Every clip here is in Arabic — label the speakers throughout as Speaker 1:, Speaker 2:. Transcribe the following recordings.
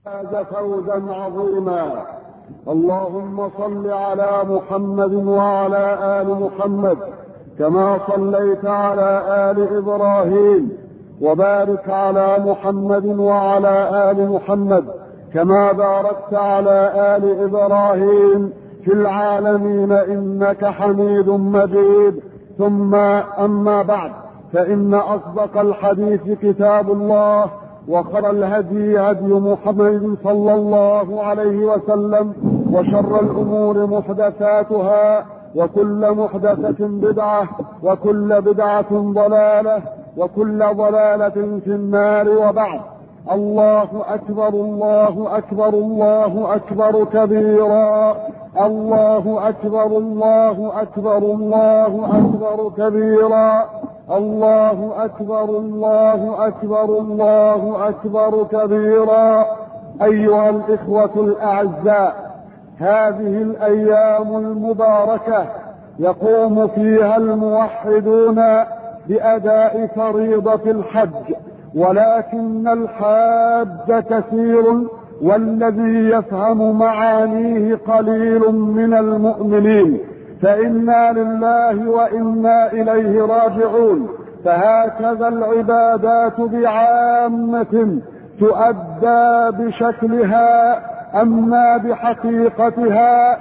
Speaker 1: فاز فوزا عظيما. اللهم صل على محمد وعلى آل محمد كما صليت على آل إبراهيم، وبارك على محمد وعلى آل محمد كما باركت على آل إبراهيم في العالمين إنك حميد مجيد. ثم أما بعد، فإن أصدق الحديث كتاب الله، وخير الهدي هدي محمد صلى الله عليه وسلم، وشر الأمور محدثاتها، وكل محدثة بدعة، وكل بدعة ضلالة، وكل ضلالة في النار. وبعد، الله أكبر الله أكبر الله أكبر كبيرا، الله أكبر الله أكبر الله أكبر كبيرا، الله أكبر الله أكبر الله أكبر كبيرا. أيها الإخوة الأعزاء، هذه الأيام المباركة يقوم فيها الموحدون بأداء فريضة الحج، ولكن الحاج كثير، والذي يفهم معانيه قليل من المؤمنين، فإنا لله وإنا إليه راجعون. فهكذا العبادات بعامة تؤدى بشكلها، أما بحقيقتها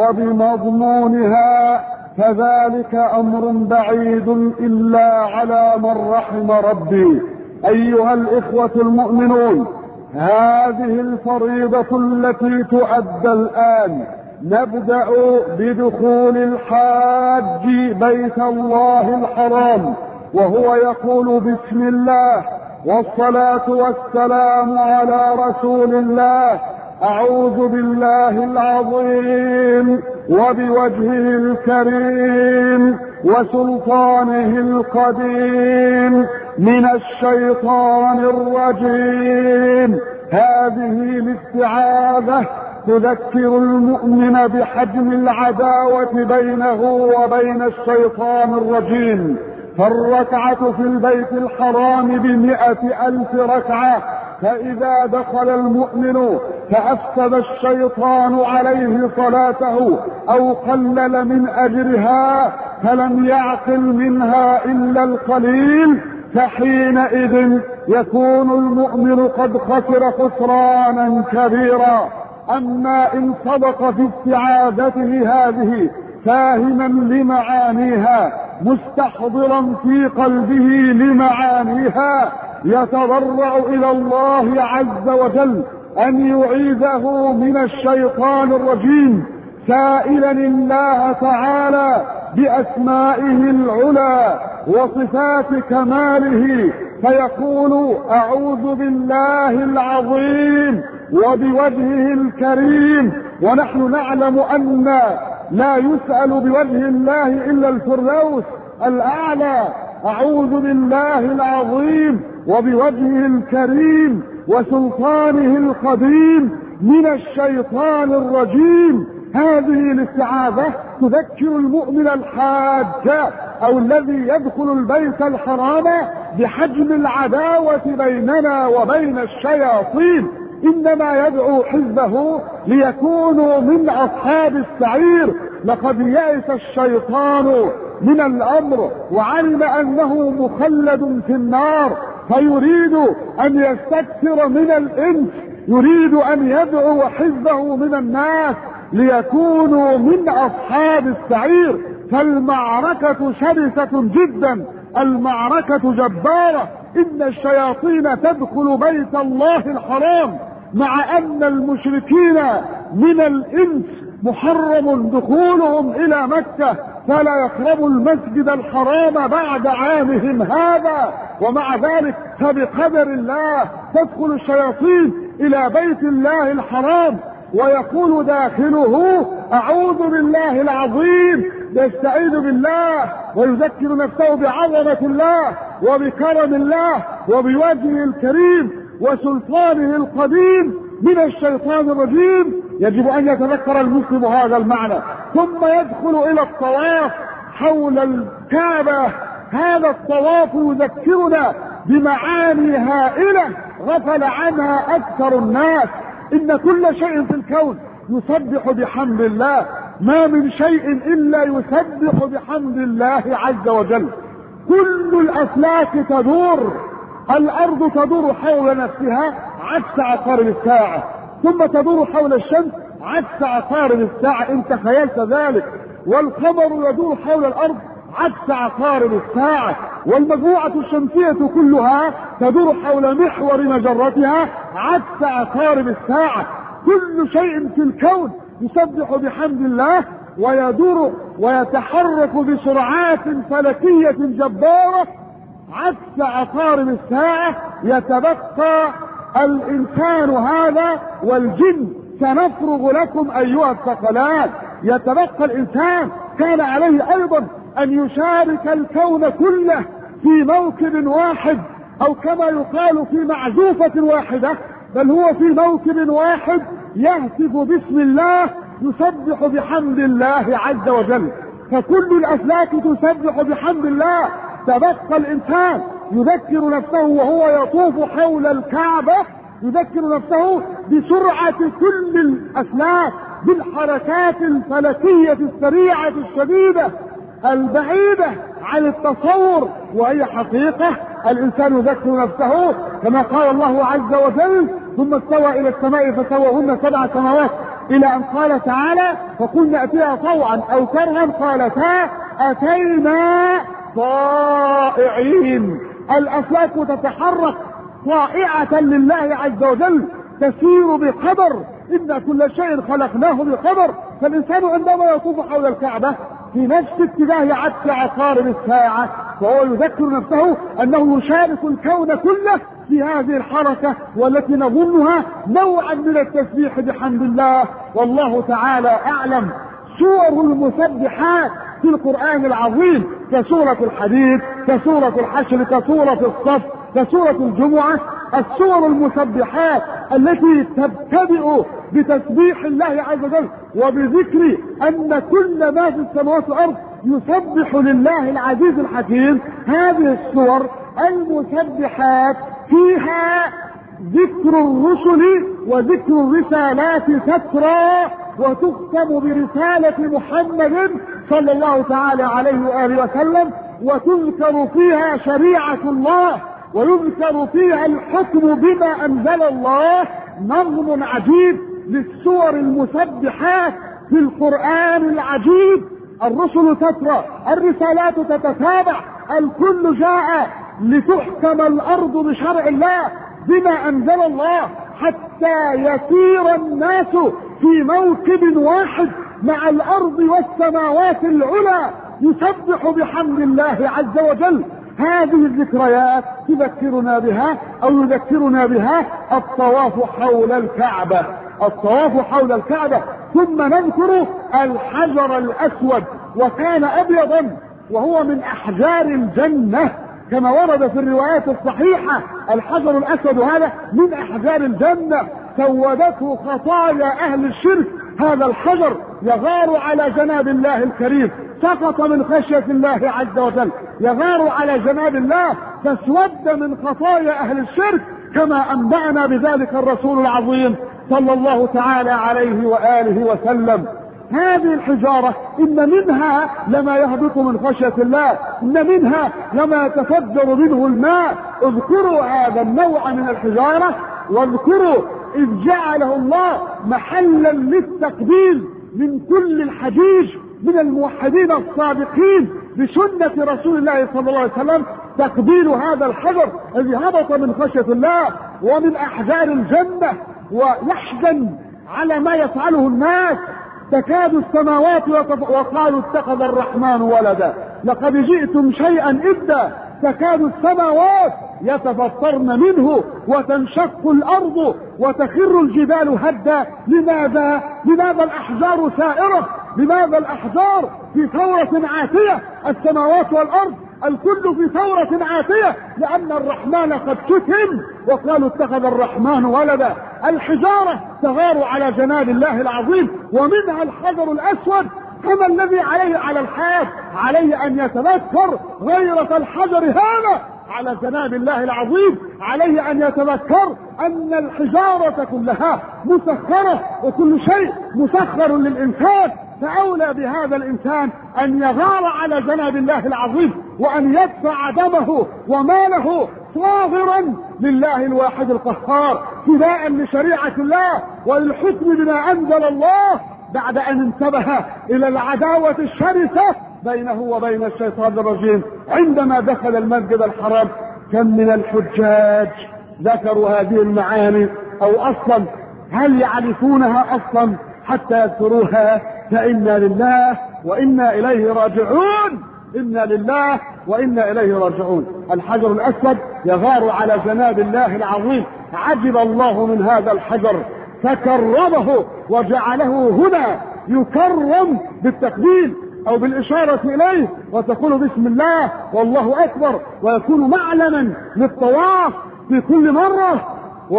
Speaker 1: وبمضمونها فذلك أمر بعيد إلا على من رحم ربي. أيها الإخوة المؤمنون، هذه الفريضة التي تؤدى الآن، نبدأ بدخول الحاج بيت الله الحرام، وهو يقول بسم الله والصلاة والسلام على رسول الله، أعوذ بالله العظيم وبوجهه الكريم وسلطانه القديم من الشيطان الرجيم. هذه الاستعاذة تذكر المؤمن بحجم العداوة بينه وبين الشيطان الرجيم. فالركعة في البيت الحرام ب100,000 ركعة، فإذا دخل المؤمن فأفسد الشيطان عليه صلاته أو قلل من أجرها فلم يعقل منها إلا القليل، فحينئذ يكون المؤمن قد خسر خسرانا كبيرا. أما إن صدق في استعاذته هذه فاهما لمعانيها، مستحضرا في قلبه لمعانيها، يتضرع إلى الله عز وجل أن يعيذه من الشيطان الرجيم، سائلا الله تعالى بأسمائه العلى وصفات كماله، فيقول أعوذ بالله العظيم وبوجهه الكريم. ونحن نعلم أن لا يسأل بوجه الله إلا الفردوس الأعلى. أعوذ بالله العظيم وبوجهه الكريم وسلطانه القديم من الشيطان الرجيم. هذه الاستعاذة تذكر المؤمن الحاج أو الذي يدخل البيت الحرام بحجم العداوة بيننا وبين الشياطين. إنما يدعو حزبه ليكونوا من أصحاب السعير. لقد يئس الشيطان من الأمر وعلم أنه مخلد في النار، فيريد أن يستكثر من الإنس، يريد أن يدعو حزبه من الناس ليكونوا من أصحاب السعير. فالمعركة شرسة جدا، المعركة جبارة. إن الشياطين تدخل بيت الله الحرام، مع أن المشركين من الإنس محرم دخولهم إلى مكة، فلا يقربوا المسجد الحرام بعد عامهم هذا. ومع ذلك فبقدر الله تدخل الشياطين إلى بيت الله الحرام، ويقول داخله أعوذ بالله العظيم، يستعيذ بالله ويذكر نفسه بعظمة الله وبكرم الله وبوجهه الكريم وسلطانه القديم من الشيطان الرجيم. يجب أن يتذكر المسلم هذا المعنى، ثم يدخل إلى الطواف حول الكعبة. هذا الطواف يذكرنا بمعاني هائلة غفل عنها أكثر الناس. إن كل شيء في الكون يسبح بحمد الله، ما من شيء إلا يسبح بحمد الله عز وجل. كل الأفلاك تدور، الأرض تدور حول نفسها عكس عقارب الساعة، ثم تدور حول الشمس عكس عقارب الساعة، إن تخيلت ذلك. والقمر يدور حول الأرض عكس عقارب الساعة، والمجموعة الشمسية كلها تدور حول محور مجرتها عكس عقارب الساعة. كل شيء في الكون يسبح بحمد الله ويدور ويتحرك بسرعات فلكية جبارة عكس عقارب الساعة. يتبقى الإنسان هذا والجن، سنفرغ لكم أيها الثقلان. يتبقى الإنسان، كان عليه أيضا أن يشارك الكون كله في موكب واحد، أو كما يقال في معزوفة واحدة، بل هو في موكب واحد يهتف باسم الله، يسبح بحمد الله عز وجل. فكل الأفلاك تسبح بحمد الله. تبقى الإنسان يذكر نفسه وهو يطوف حول الكعبة، يذكر نفسه بسرعة كل الأفلاك، بالحركات الفلكية السريعة الشديدة البعيدة عن التصور، وهي حقيقة. الإنسان يذكر نفسه كما قال الله عز وجل: ثم استوى إلى السماء فسواهن 7 سماوات، إلى أن قال تعالى: فقلنا أتيها طوعا أو كرها قالتا أتينا طائعين. الأفلاك تتحرك طائعة لله عز وجل، تسير بقدر، إن كل شيء خلقناه بقدر. فالإنسان عندما يطوف حول الكعبة في نفس اتجاه عكس عقارب الساعة، فهو يذكر نفسه أنه يشارك الكون كله في هذه الحركة، والتي نظنها نوعا من التسبيح بحمد الله، والله تعالى أعلم. سور المسبحات في القرآن العظيم كسورة الحديد، كسورة الحشر، كسورة الصف، كسورة الجمعة. السور المسبحات التي تبتدئ بتسبيح الله عز وجل وبذكر أن كل ما في السماوات والأرض يسبح لله العزيز الحكيم. هذه السور المسبحات فيها ذكر الرسل وذكر الرسالات تترى، وتختم برسالة محمد صلى الله تعالى عليه وآله وسلم، وتذكر فيها شريعة الله، ويذكر فيها الحكم بما أنزل الله. نظم عجيب للسور المسبحات في القرآن العجيب. الرسل تترى، الرسالات تتتابع، الكل جاء لتحكم الأرض بشرع الله بما أنزل الله، حتى يسير الناس في موكب واحد مع الأرض والسماوات العلى يسبح بحمد الله عز وجل. هذه الذكريات تذكرنا بها أو يذكرنا بها الطواف حول الكعبة، الطواف حول الكعبة. ثم نذكر الحجر الأسود، وكان أبيضا وهو من أحجار الجنة كما ورد في الروايات الصحيحة. الحجر الأسود هذا من أحجار الجنة، سودته خطايا أهل الشرك. هذا الحجر يغار على جناب الله الكريم، سقط من خشية الله عز وجل، يغار على جناب الله، فاسود من خطايا أهل الشرك، كما أنبأنا بذلك الرسول العظيم صلى الله تعالى عليه وآله وسلم. هذه الحجارة إن منها لما يهبط من خشية الله، إن منها لما يتفجر منه الماء. اذكروا هذا النوع من الحجارة، واذكروا إذ جعله الله محلا للتقبيل من كل الحجيج من الموحدين الصادقين بسنة رسول الله صلى الله عليه وسلم، تقبيل هذا الحجر الذي هبط من خشية الله ومن أحجار الجنة. ويحزن على ما يفعله الناس، تكاد السماوات وقالوا اتخذ الرحمن ولدا لقد جئتم شيئا إدا. تكاد السماوات يتفطرن منه وتنشق الأرض وتخر الجبال هدا. لماذا الأحجار سائرة؟ لماذا الأحجار في ثورة عاتية؟ السماوات والأرض الكل في ثورة عاتية، لأن الرحمن قد شتم وقالوا اتخذ الرحمن ولدا. الحجارة تغار على جناب الله العظيم، ومنها الحجر الأسود. كما الذي عليه على الحاج عليه أن يتذكر غيرة الحجر هذا على جناب الله العظيم عليه ان يتذكر ان الحجارة كلها مسخرة وكل شيء مسخر للانسان، فاولى بهذا الانسان ان يغار على جناب الله العظيم وان يدفع دمه وماله صاغرا لله الواحد القهار فداء لشريعة الله وللحكم بما انزل الله، بعد ان انتبه الى العداوة الشرسة بينه وبين الشيطان الرجيم عندما دخل المسجد الحرام. كم من الحجاج ذكروا هذه المعاني او اصلا هل يعرفونها اصلا حتى يذكروها؟ فإنا لله وإنا إليه راجعون، إنا لله وإنا إليه راجعون. الحجر الأسود يغار على جناب الله العظيم، عجب الله من هذا الحجر فكرمه وجعله هنا يكرم بالتقبيل أو بالإشارة إليه وتقول بسم الله والله أكبر، ويكون معلما للطواف في كل مرة،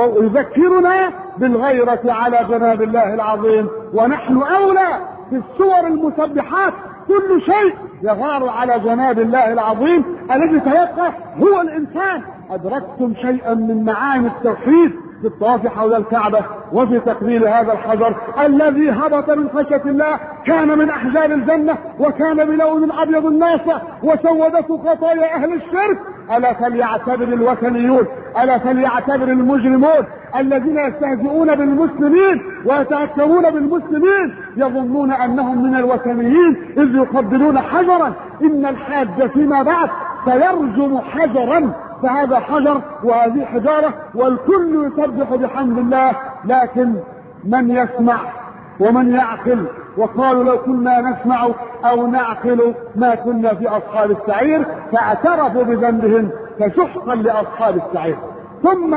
Speaker 1: ويذكرنا بالغيرة على جناب الله العظيم. ونحن أولى في السور المسبحات كل شيء يغار على جناب الله العظيم الذي تيقظ هو الإنسان. أدركتم شيئا من معاني التوحيد في الطواف حول الكعبة وفي تقبيل هذا الحجر الذي هبط من خشية الله، كان من أحجار الجنة وكان بلون أبيض الناصع وسودته خطايا أهل الشرك. ألا فليعتبر الوثنيون، ألا فليعتبر المجرمون الذين يستهزئون بالمسلمين ويتأكلون بالمسلمين يظنون أنهم من الوثنيين إذ يقبلون حجرا. إن الحاج فيما بعد سيرجم حجرا، فهذا حجر وهذه حجارة والكل يسبح بحمد الله. لكن من يسمع ومن يعقل، وقالوا لو كنا نسمع او نعقل ما كنا في اصحاب السعير، فاعترفوا بذنبهم فسحقا لاصحاب السعير. ثم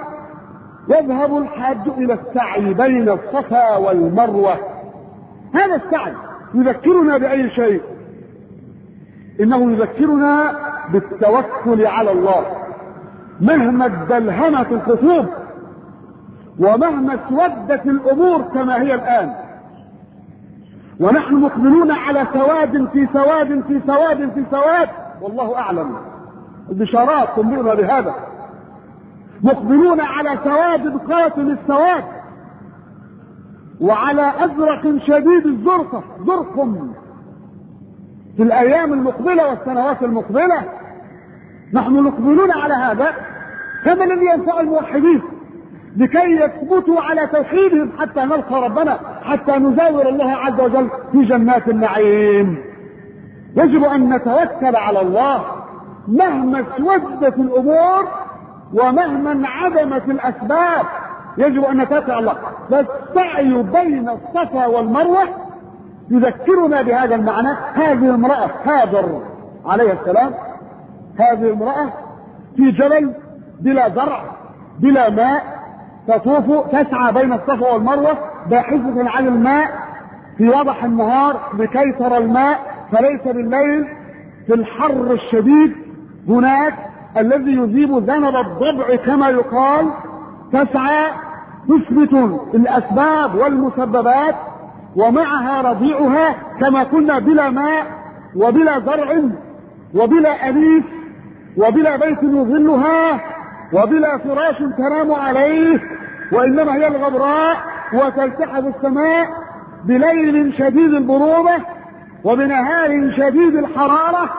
Speaker 1: يذهب الحاج الى السعي بين الصفا والمروة. هذا السعي يذكرنا باي شيء؟ انه يذكرنا بالتوكل على الله مهما ازدلهمت الخطوب ومهما اسودت الامور كما هي الان، ونحن مقبلون على سواد في سواد في سواد في سواد، والله اعلم، البشارات تنبئنا بهذا. مقبلون على سواد قاتل السواد وعلى ازرق شديد الزرقة زرقم في الايام المقبلة والسنوات المقبلة. نحن مقبلون على هذا كما الذي ينفع الموحدين لكي يثبتوا على توحيدهم حتى نلقى ربنا، حتى نزاور الله عز وجل في جنات النعيم. يجب ان نتوكل على الله مهما اسودت الامور ومهما انعدمت الاسباب، يجب ان نتوكل على الله. فالسعي بين الصفا والمروة يذكرنا بهذا المعنى. هذه امرأة هاجر عليه السلام، هذه امرأة في جبل بلا زرع بلا ماء، تطوف تسعى بين الصفا والمروة باحثة عن الماء في وضح النهار لكي ترى الماء، فليس بالليل في الحر الشديد هناك الذي يذيب ذنب الضبع كما يقال. تسعى تثبت الاسباب والمسببات ومعها رضيعها كما قلنا بلا ماء وبلا زرع وبلا أليف وبلا بيت يظلها وبلا فراش تنام عليه، وإنما هي الغبراء وتلتحف السماء بليل شديد البرودة وبنهار شديد الحرارة.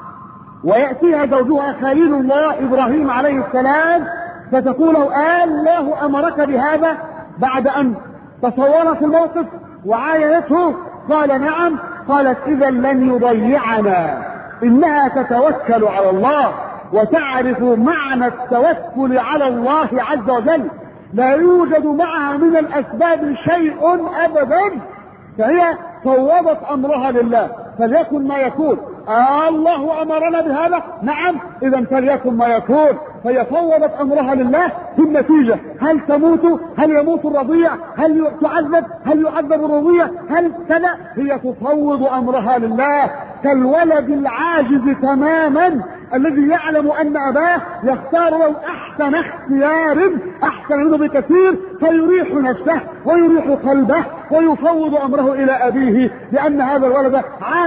Speaker 1: ويأتيها زوجها خليل الله إبراهيم عليه السلام فتقول الله أمرك بهذا بعد أن تصورت الموقف وعاينته؟ قال نعم. قالت إذا لن يضيعنا، إنها تتوكل على الله وتعرف معنى التوكل على الله عز وجل، لا يوجد معها من الأسباب شيء أبدا، فهي فوضت أمرها لله فليكن ما يكون. الله أمرنا بهذا، نعم، إذا فليكن ما يكون. فهي فوضت أمرها لله. في النتيجة هل تموت؟ هل يموت الرضيع؟ هل تعذب؟ هل يعذب الرضيع؟ هل كذا؟ هي تفوض أمرها لله كالولد العاجز تماما الذي يعلم أن أباه يختار له أحسن اختيار أحسن منه بكثير، فيريح نفسه ويريح قلبه ويفوض أمره إلى أبيه، لأن هذا الولد عاجز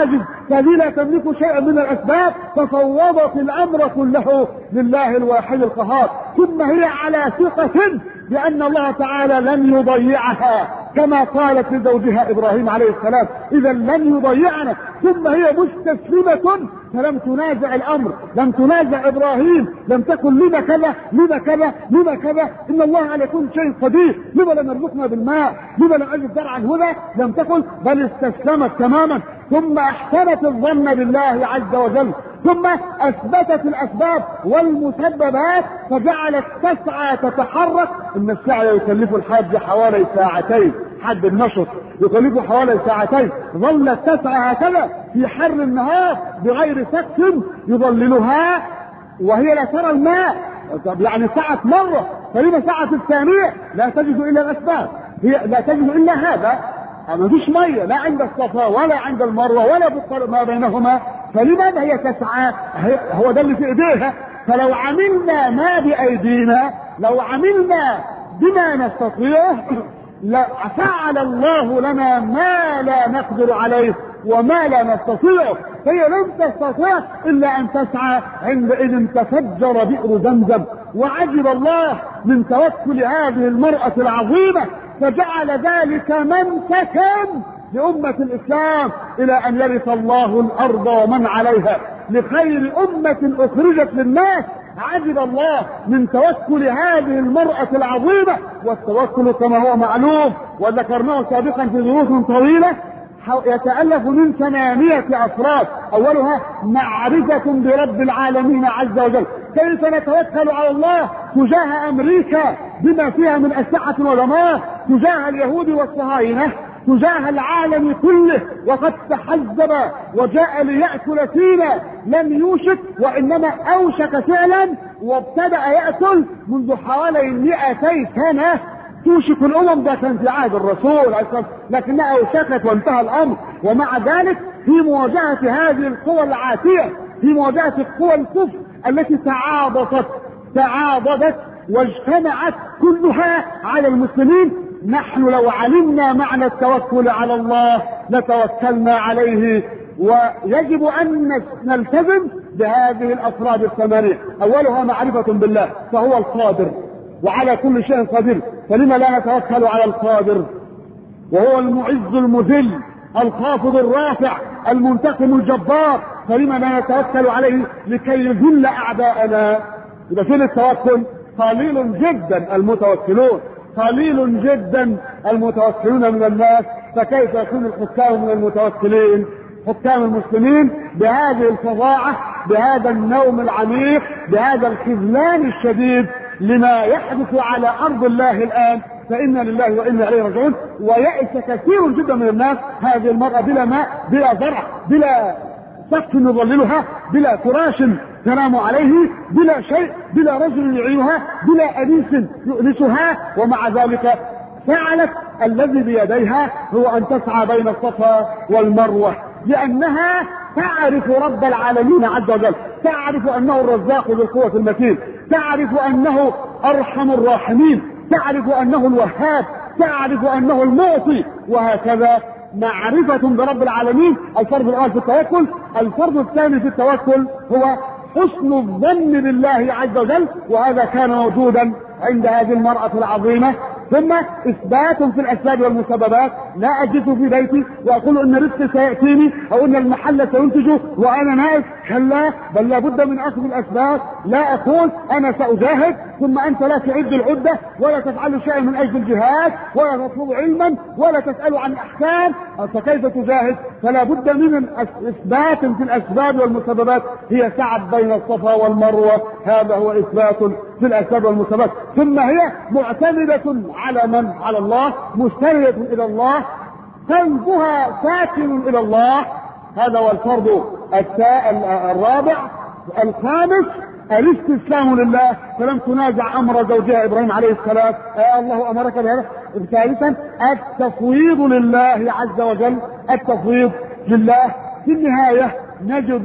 Speaker 1: فدي لا تملك شيئا من الاسباب، ففوضت الامر كله لله الواحد القهار. ثم هي على ثقة بان الله تعالى لن يضيعها كما قالت لزوجها ابراهيم عليه السلام اذا لن يضيعنا. ثم هي مستسلمة فلم تنازع الامر، لم تنازع ابراهيم، لم تكن لما كذا لما كذا لما كذا، ان الله على كل شيء قدير، لما لم يرزقنا بالماء، لما لم اجد زرعا هنا، لم تكن، بل استسلمت تماما. ثم احسنت الظن بالله عز وجل، ثم اثبتت الاسباب والمسببات فجعلت تسعى تتحرك. ان السعي يكلف الحاج حوالي ساعتين، حد النشط يكلفه حوالي ساعتين، ظلت تسعى هكذا في حر النهار بغير سقف يظللها وهي لا ترى الماء. طب يعني سعت مرة، فلما سعت الثانية؟ لا تجد الا الاسباب، هي لا تجد الا هذا، ما فيش مية لا عند الصفا ولا عند المروة ولا ما بينهما، فلماذا هي تسعى؟ هو ده اللي في ايديها. فلو عملنا ما بايدينا، لو عملنا بما نستطيع، لفعل الله لنا ما لا نقدر عليه وما لا نستطيع. فهي لم تستطيع الا ان تسعى، عندئذ تفجر بئر زمزم. وعجب الله من توكل هذه المرأة العظيمة، فجعل ذلك منسكا لأمة الإسلام إلى أن يرث الله الأرض ومن عليها، لخير أمة أخرجت للناس. عجب الله من توكل هذه المرأة العظيمة. والتوكل كما هو معلوم وذكرناه سابقا في دروس طويلة يتألف من 8 أفراد. أولها معرفة برب العالمين عز وجل، كيف نتوكل على الله تجاه أمريكا بما فيها من أسلحة ودمار، تجاه اليهود والصهاينة، تجاه العالم كله، وقد تحزب وجاء ليأكل فينا، لم يوشك وإنما أوشك فعلا، وابتدأ يأكل منذ حوالي 200 سنة. توشك الأمم، ده كان في عهد الرسول لكنها أوشكت وانتهى الأمر. ومع ذلك في مواجهة هذه القوى العاتية، في مواجهة القوى الكفر التي تعاضدت واجتمعت كلها على المسلمين، نحن لو علمنا معنى التوكل على الله لتوكلنا عليه. ويجب أن نلتزم بهذه الأفراد 8. أولها معرفة بالله، فهو القادر وعلى كل شيء قدير، فلما لا نتوكل على القادر؟ وهو المعز المذل الخافض الرافع المنتقم الجبار، فلما لا نتوكل عليه لكي يذل أعداءنا؟ إذا في التوكل قليل جدا المتوكلون، قليل جدا المتوكلون من الناس، فكيف يكون الحكام من المتوكلين؟ حكام المسلمين بهذه الفظاعة، بهذا النوم العميق، بهذا الخذلان الشديد لما يحدث على أرض الله الآن، فإنا لله وإنا إليه راجعون. ويأس كثير جدا من الناس. هذه المرأة بلا ماء، بلا زرع، بلا سقف يظللها، بلا فراش تنام عليه، بلا شيء، بلا رجل يعينها، بلا أنيس يؤنسها، ومع ذلك فعلت الذي بيديها هو أن تسعى بين الصفا والمروة، لأنها تعرف رب العالمين عز وجل، تعرف أنه الرزاق ذو القوة المتين، تعرف أنه أرحم الراحمين، تعرف أنه الوهاب، تعرف أنه المعطي، وهكذا معرفة برب العالمين. الفرض الأول في التوكل. الفرض الثاني في التوكل هو حسن الظن بالله عز وجل، وهذا كان موجودا عند هذه المرأة العظيمة. ثم إثبات في الأسباب والمسببات. لا أجلس في بيتي وأقول إن رزقي سيأتيني أو إن المحل سينتج وأنا نائم، كلا، بل لابد من أخذ الأسباب. لا أقول أنا سأجاهد ثم أنت لا تعد العدة ولا تفعل شيئا من أجل الجهاد ولا تطلب علما ولا تسأل عن أحكام، فكيف تجاهد؟ فلا بد من إثبات في الأسباب والمسببات. هي سعت بين الصفا والمروة، هذا هو إثبات في الأسباب والمسببات. ثم هي معتمدة على من؟ على الله، مستندة إلى الله، قلبها ساكن إلى الله. هذا هو الفرض الرابع. الخامس الاستسلام لله، فلم تنازع أمر زوجها إبراهيم عليه السلام، الله أمرك بهذا. ثالثا التفويض لله عز وجل، التفويض لله. في النهاية نجد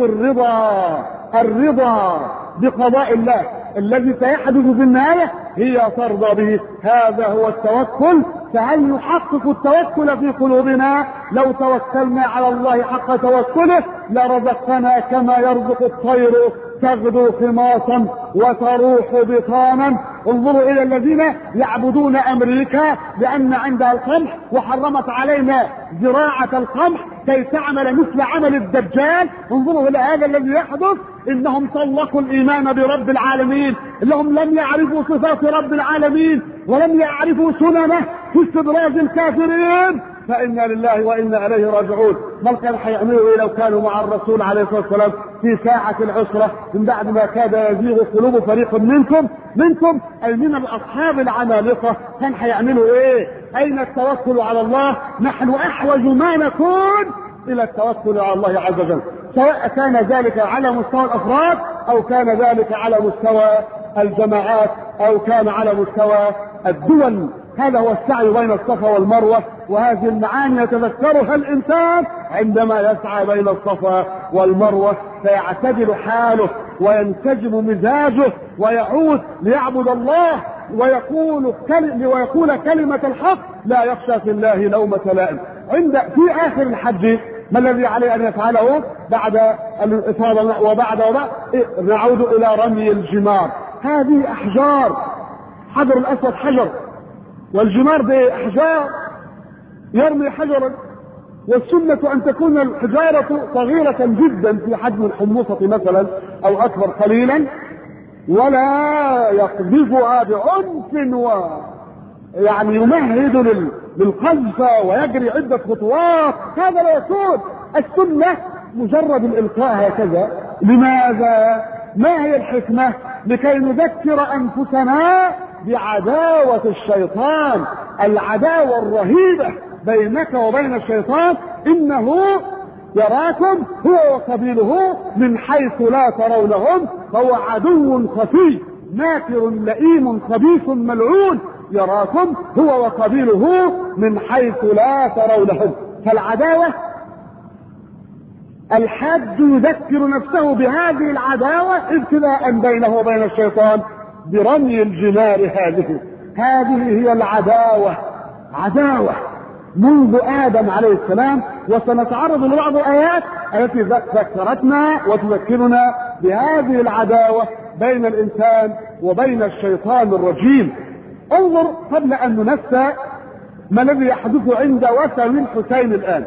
Speaker 1: الرضا بقضاء الله الذي سيحدث في النهاية، هي ترضى به. هذا هو التوكل فهل يحقق التوكل في قلوبنا؟ لو توكلنا على الله حق توكله لرزقنا كما يرزق الطير تغدو خماصا وتروح بطانا. انظروا الى الذين يعبدون امريكا لان عندها القمح وحرمت علينا زراعة القمح كي تعمل مثل عمل الدجال. انظروا الى هذا الذي يحدث. انهم طلقوا الايمان برب العالمين، انهم لم يعرفوا صفات رب العالمين ولم يعرفوا سننه في استدراج الكافرين. فإنا لله وإنا إليه راجعون. ما كان حيعملوا لو كانوا مع الرسول عليه الصلاة والسلام في ساعة العسرة من بعد ما كاد يزيغ قلوب فريق منكم أي من الأصحاب العمالقة؟ كان حيعملوا إيه؟ أين التوكل على الله؟ نحن أحوج ما نكون إلى التوكل على الله عز وجل، سواء كان ذلك على مستوى الأفراد أو كان ذلك على مستوى الجماعات أو كان على مستوى الدول. هذا هو السعي بين الصفا والمروة، وهذه المعاني يتذكرها الإنسان عندما يسعى بين الصفا والمروة، فيعتدل حاله وينسجم مزاجه ويعود ليعبد الله ويقول كلمة الحق لا يخشى في الله لومة لائم. في آخر الحج ما الذي عليه أن يفعله بعد الإفاضة وبعد نعود إلى رمي الجمار. هذه أحجار، حجر الأسود حجر والجمار دي أحجار، يرمي حجرا، والسنة أن تكون الحجارة صغيرة جدا في حجم الحموصة مثلا أو أكبر قليلا، ولا يقذفها بعنف يعني يمهد للقذف ويجري عدة خطوات. هذا لا يكون. السنة مجرد الإلقاء هكذا. لماذا؟ ما هي الحكمة؟ لكي نذكر أنفسنا بعداوة الشيطان، العداوة الرهيبة بينك وبين الشيطان. إنه يراكم هو وقبيله من حيث لا ترونهم، فهو عدو خفي ماكر لئيم خبيث ملعون، يراكم هو وقبيله من حيث لا ترونهم. فالعداوة الحاج يذكر نفسه بهذه العداوة ابتلاء بينه وبين الشيطان برمي الجمار. هذه هي العداوة، عداوة منذ آدم عليه السلام. وسنتعرض لبعض الآيات التي ذكرتنا وتذكرنا بهذه العداوة بين الإنسان وبين الشيطان الرجيم. انظر قبل أن ننسى ما الذي يحدث عند وثن الحسين الآن.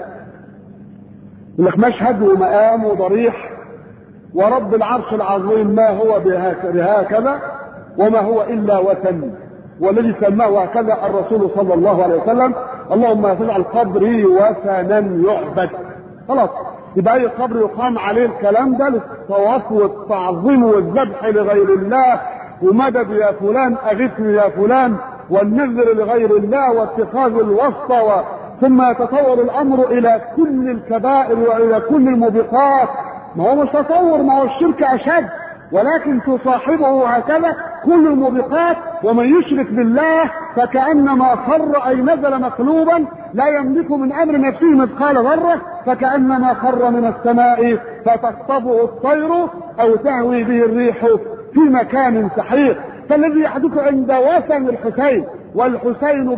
Speaker 1: يقول لك مشهد ومقام وضريح ورب العرش العظيم ما هو بهكذا وما هو إلا وثن، والذي سماه هكذا الرسول صلى الله عليه وسلم: اللهم اجعل قبري وثنا يعبد. خلاص، يبقى اي قبر يقام عليه الكلام ده للطواف والتعظيم والذبح لغير الله ومدد يا فلان اغثني يا فلان والنذر لغير الله واتخاذ الوسطى، ثم يتطور الامر الى كل الكبائر والى كل الموبقات. ما هو مش تطور، ما هو الشرك اشد، ولكن تصاحبه هكذا كل الموبقات. ومن يشرك بالله فكأنما خر أي نزل مقلوبا لا يملك من أمر نفسه مثقال ذرة، فكأنما خر من السماء فتخطفه الطير أو تهوي به الريح في مكان سحيق. فالذي يحدث عند وثن الحسين، والحسين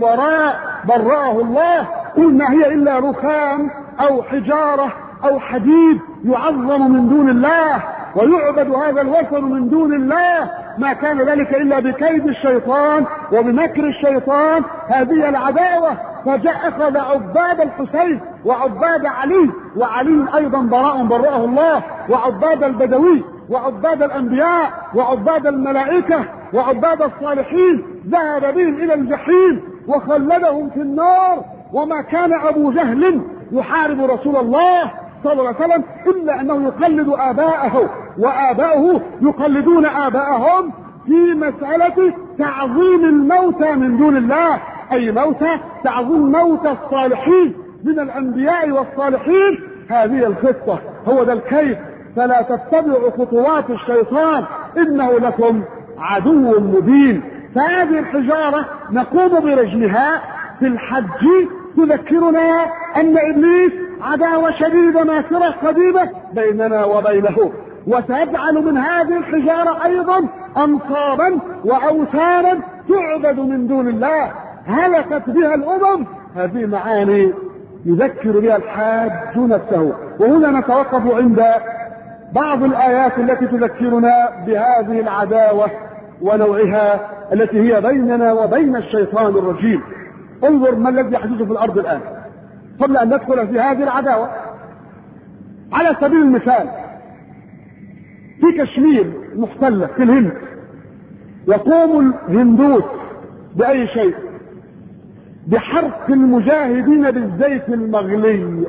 Speaker 1: برأه الله، قل ما هي إلا رخام أو حجارة أو حديد يعظم من دون الله ويعبد هذا الوثن من دون الله، ما كان ذلك إلا بكيد الشيطان وبمكر الشيطان. هذه العداوة. فجاء أخذ عباد الحسين وعباد علي، وعلي أيضا برأه الله، وعباد البدوي وعباد الأنبياء وعباد الملائكة وعباد الصالحين، ذهب بهم إلى الجحيم وخلدهم في النار. وما كان أبو جهل يحارب رسول الله صلى الله عليه وسلم إلا أنه يقلد آباءه، وآباؤه يقلدون آباءهم في مسألة تعظيم الموتى من دون الله، أي موتى تعظيم موتى الصالحين من الأنبياء والصالحين. هذه الخطة، هو ده الكيد. فلا تتبعوا خطوات الشيطان إنه لكم عدو مبين. فهذه الحجارة نقوم برجمها في الحج تذكرنا أن إبليس عداوة شديدة ماكرة قديمة بيننا وبينه، وسيجعل من هذه الحجارة أيضا أنصابا وأوثانا تعبد من دون الله. هلكت بها الامم. هذه معاني يذكر بها الحاج نفسه. وهنا نتوقف عند بعض الآيات التي تذكرنا بهذه العداوة ونوعها التي هي بيننا وبين الشيطان الرجيم. انظر ما الذي يحدث في الأرض الآن قبل أن ندخل في هذه العداوة. على سبيل المثال في كشمير محتلة في الهند، يقوم الهندوس بأي شيء؟ بحرق المجاهدين بالزيت المغلي.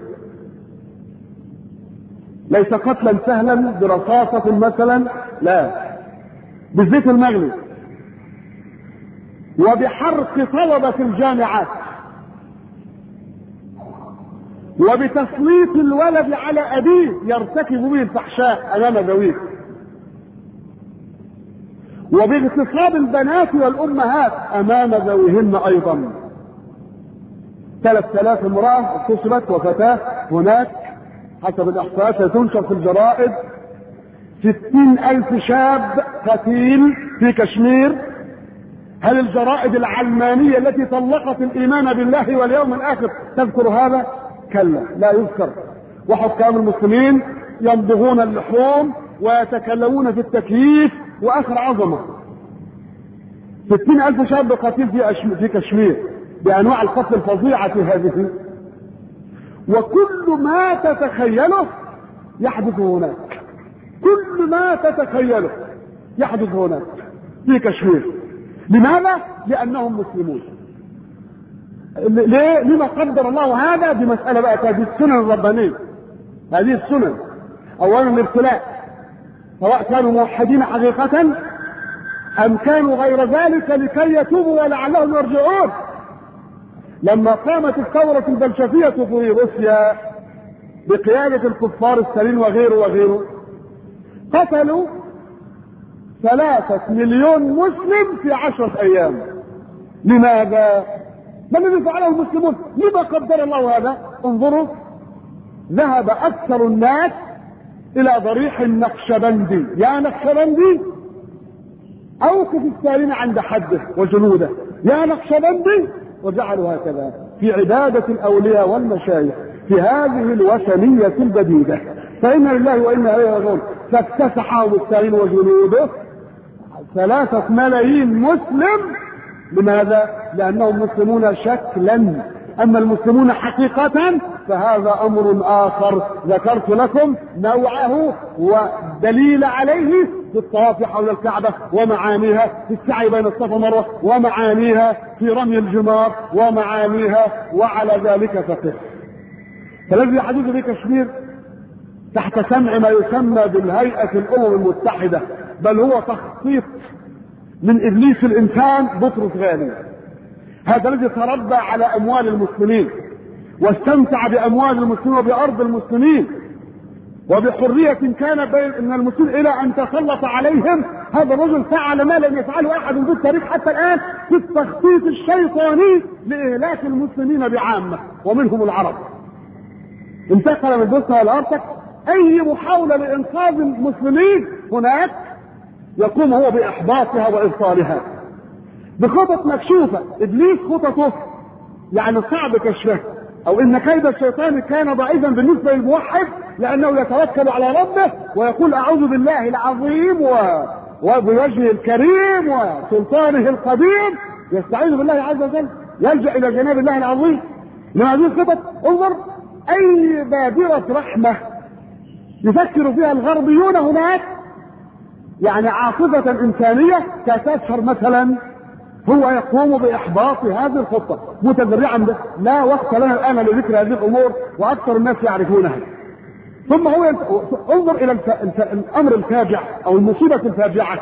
Speaker 1: ليس قتلا سهلا برصاصة مثلا، لا، بالزيت المغلي. وبحرق طلبة الجامعات، وبتسليط الولد على أبيه يرتكب به الفحشاء أمام ذويه، وباغتصاب البنات والأمهات أمام ذويهن أيضا. 3000 امرأة اغتصبت وفتاة هناك حسب الإحصاءات تنشر في الجرائد. 60,000 شاب قتيل في كشمير. هل الجرائد العلمانية التي طلقت الإيمان بالله واليوم الآخر تذكر هذا؟ كلا، لا يذكر. وحكام المسلمين يمضغون اللحوم ويتكلمون في التكييف وآخر عظمة. 60,000 شاب قتيل في كشمير بأنواع القتل الفظيعة هذه. وكل ما تتخيله يحدث هناك، كل ما تتخيله يحدث هناك في كشمير. لماذا؟ لأنهم مسلمون. ليه؟ لما قدر الله هذا؟ بمسألة بقى هذه السنن الربانية، هذه السنن. أولا الابتلاء، سواء كانوا موحدين حقيقة أم كانوا غير ذلك لكي يتوبوا ولعلهم يرجعون. لما قامت الثورة البلشفية في روسيا بقيادة الكفار السلين وغيره قتلوا 3 مليون مسلم في 10 أيام. لماذا؟ ما الذي فعله المسلمون؟ لما قدر الله هذا؟ انظروا، ذهب أكثر الناس إلى ضريح النقشبندي. يا نقشبندي أوقف السالين عند حده وجنوده، يا نقشبندي. وجعلوا هكذا في عبادة الأولياء والمشايخ في هذه الوثنية البديدة. فإنا لله وإنا إليه راجعون. فاكتسحهم السالين وجنوده 3 ملايين مسلم. لماذا؟ لأنهم مسلمون شكلا، أما المسلمون حقيقة فهذا أمر آخر ذكرت لكم نوعه ودليل عليه في الطواف حول الكعبة ومعانيها، في السعي بين الصفا والمروة ومعانيها، في رمي الجمار ومعانيها، وعلى ذلك فقه. فالذي يحدث في كشمير تحت سمع ما يسمى بالهيئة الأمم المتحدة، بل هو تخطيط من إبليس الإنسان بطرس غالي. هذا الذي تربى على أموال المسلمين واستمتع بأموال المسلمين وبأرض المسلمين وبحرية كان بين المسلمين إلى أن تسلط عليهم. هذا الرجل فعل ما لم يفعله أحد في التاريخ حتى الآن في التخطيط الشيطاني لإهلاك المسلمين بعامة ومنهم العرب. انتقل من البوسنة والهرسك، أي محاولة لإنقاذ المسلمين هناك يقوم هو بإحباطها وإبطالها بخطط مكشوفة. إبليس خططه يعني صعب كشفها، أو إن كيد الشيطان كان ضعيفا بالنسبة للموحد، لأنه يتوكل على ربه ويقول أعوذ بالله العظيم وبوجهه الكريم وسلطانه القديم، يستعيذ بالله عز وجل، يلجأ إلى جناب الله العظيم. من هذه الخطط انظر أي بادرة رحمة يفكر فيها الغربيون هناك، يعني عاطفة إنسانية كتسهر مثلا، هو يقوم بإحباط هذه الخطة متذرعا به. لا وقت لنا الآن لذكر هذه الأمور وأكثر الناس يعرفونها. ثم هو انظر إلى الأمر الفاجع أو المصيبة الفاجعة،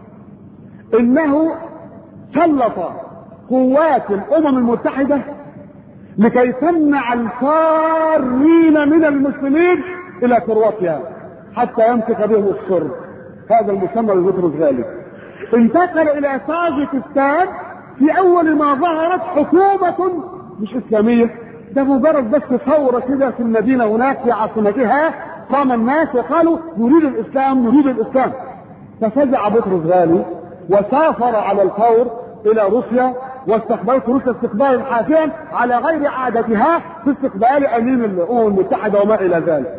Speaker 1: إنه سلط قوات الأمم المتحدة لكي تمنع الفارين من المسلمين إلى كرواتيا حتى ينطق بهم السر. هذا المسمى ببطرس غالي انتقل إلى طاجكستان في أول ما ظهرت حكومة مش إسلامية، ده مجرد بس ثورة كده في المدينة هناك في عاصمتها، قام الناس وقالوا نريد الإسلام نريد الإسلام. ففزع بطرس غالي وسافر على الفور إلى روسيا واستقبلت روسيا استقبالا حافيا على غير عادتها في استقبال امين الامم المتحده وما الى ذلك.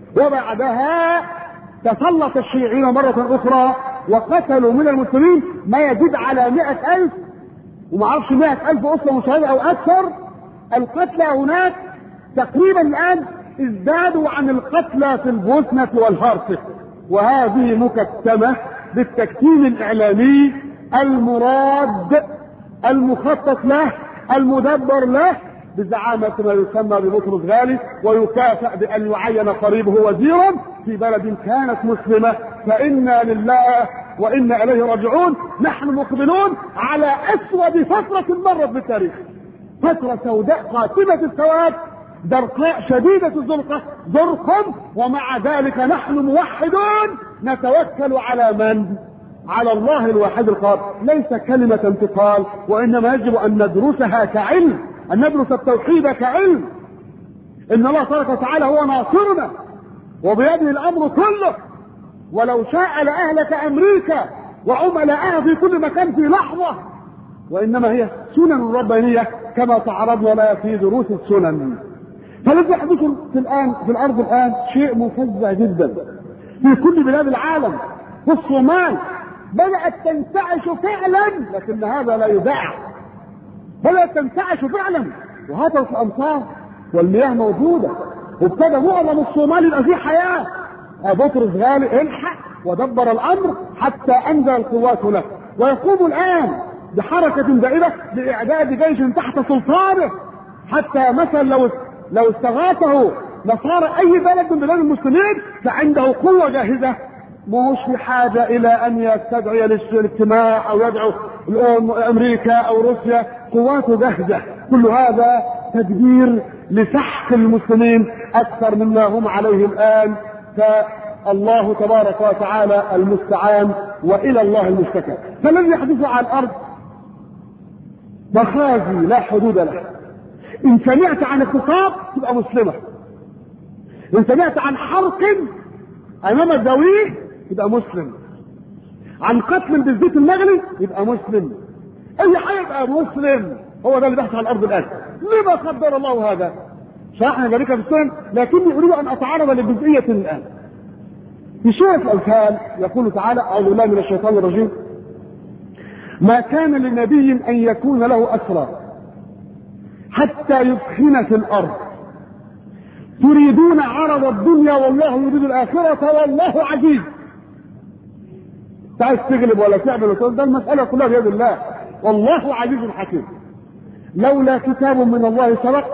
Speaker 1: وبعدها تسلط الشيوعيين مرة أخرى وقتلوا من المسلمين ما يزيد على 100,000 ومعرفش 100,000 أسرة مشاهدة أو أكثر. القتلى هناك تقريبا الآن ازدادوا عن القتلى في البوسنة والهرسك، وهذه مكتمة بالتكتيم الإعلامي المراد المخطط له المدبر له بزعامة ما يسمى ببطرس غالي، ويكافأ بأن يعين قريبه وزيرا في بلد كانت مسلمة. فإنا لله وإنا إليه راجعون. نحن مقبلون على أسود فترة مرت بالتاريخ، فترة سوداء قاتمة السواد درقاء شديدة زرقم، ومع ذلك نحن موحدون نتوكل على من؟ على الله الواحد القهار. ليس كلمة انتقال، وإنما يجب أن ندرسها كعلم، أن ندرس التوحيد كعلم. إن الله تبارك وتعالى هو ناصرنا وبيده الأمر كله، ولو شاء لأهلك أمريكا وعملاءها في كل مكان في لحظة، وإنما هي سنن ربانية كما تعرضنا لها في دروس السنن. فالذي يحدث في الأرض الآن شيء مفزع جدا في كل بلاد العالم. في الصومال بدأت تنتعش فعلا، لكن هذا لا يدع، بدأت تنتعش فعلا وهطلت الأمطار والمياه موجودة، وابتدى معظم الصومال يبقى فيه حياة. بطرس غالي الحق ودبر الأمر حتى أنزل القوات له، ويقوم الآن بحركة دائرة لإعداد جيش تحت سلطانه، حتى مثلا لو استغاثه نصارى أي بلد من بلاد المسلمين فعنده قوة جاهزة، مش في حاجة إلى أن يستدعي للاجتماع أو يدعو أمريكا أو روسيا، قواته جاهزة. كل هذا تدبير لسحق المسلمين أكثر مما هم عليه الآن. فالله تبارك وتعالى المستعان وإلى الله المشتكى. فالذي يحدث على الأرض مخازي لا حدود له. إن سمعت عن اغتصاب تبقى مسلمة، إن سمعت عن حرق أمام الدويق يبقى مسلم، عن قتل بالزيت المغلي يبقى مسلم، أي حاجة يبقى مسلم. هو ده اللي بيحصل على الأرض الآن. لما قدر الله هذا؟ شرحنا ذلك في السنن، لكني أريد أن أتعرض لجزئية الآن. في سورة الأنفال يقول تعالى: أعوذ بالله من الشيطان الرجيم: ما كان لنبي أن يكون له أسرى حتى يثخن في الأرض تريدون عرض الدنيا والله يريد الآخرة والله عزيز. عايز تغلب ولا تعمل وتقول ده المسألة كلها بيد الله، والله عزيز حكيم. لولا كتاب من الله سبق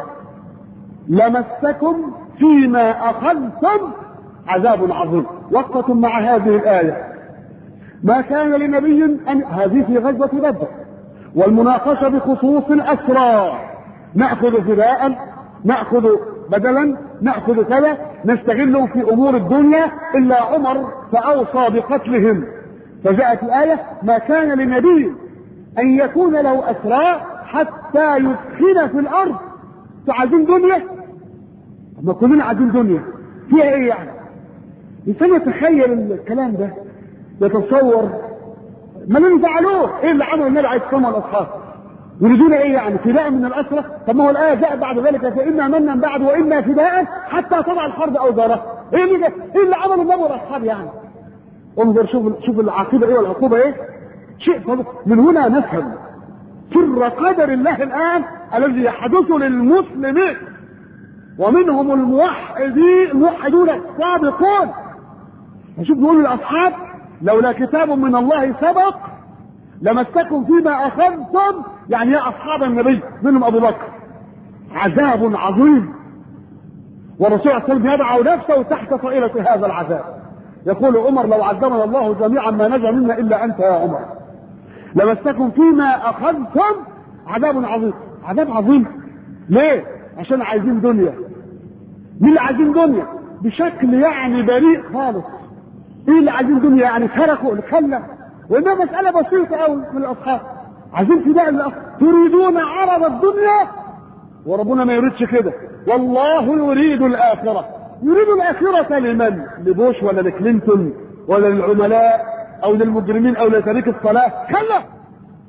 Speaker 1: لمسكم فيما أخذتم عذاب عظيم. وقفة مع هذه الآية. ما كان لنبي أن هذه في غزوة بدر، والمناقشة بخصوص الأسرى، نأخذ فداء، نأخذ بدلا، نأخذ كذا، نستغلهم في أمور الدنيا. إلا عمر فأوصى بقتلهم، فجاءت الآية: ما كان لنبي أن يكون له أسرى حتى يثخن في الأرض. عايزين دنيا؟ ما كلنا عايزين دنيا، فيها إيه يعني؟ الإنسان يتخيل الكلام ده، يتصور ما اللي فعلوه، إيه اللي عملوا النبي عليه الصلاة والأصحاب؟ يريدون إيه يعني؟ فداء من الأسرى؟ طب ما هو الآية جاء بعد ذلك: فإنا منا بعد وإنا فداء حتى تضع الحرب أوزارها. إيه اللي عملوا النبي والأصحاب يعني؟ انظر شوف العاقبة إيه والعقوبة إيه؟ شيء طبعا. من هنا نفهم سر قدر الله الآن الذي يحدث للمسلمين، ومنهم الموحدون الصادقون. شوف بيقول للأصحاب: لولا كتاب من الله سبق لمسكم فيما أخذتم، يعني يا أصحاب النبي منهم أبو بكر، عذاب عظيم. والرسول صلى الله عليه وسلم يضع نفسه تحت طائلة هذا العذاب. يقول عمر: لو عذبنا الله جميعا ما نجا منا إلا أنت يا عمر. لمسكم فيما أخذتم عذاب عظيم. عذاب عظيم ليه؟ عشان عايزين دنيا. مين اللي عايزين دنيا؟ بشكل يعني بريء خالص. ايه اللي عايزين دنيا يعني؟ تركوا الخلة، وانها مسألة بسيطة قوي من الأصحاب. عايزين فداء الأخ، تريدون عرض الدنيا وربنا ما يريدش كده. والله يريد الآخرة. يريد الآخرة لمن؟ لبوش ولا لكلينتون ولا للعملاء أو للمجرمين أو لتاريخ الصلاة؟ كلا،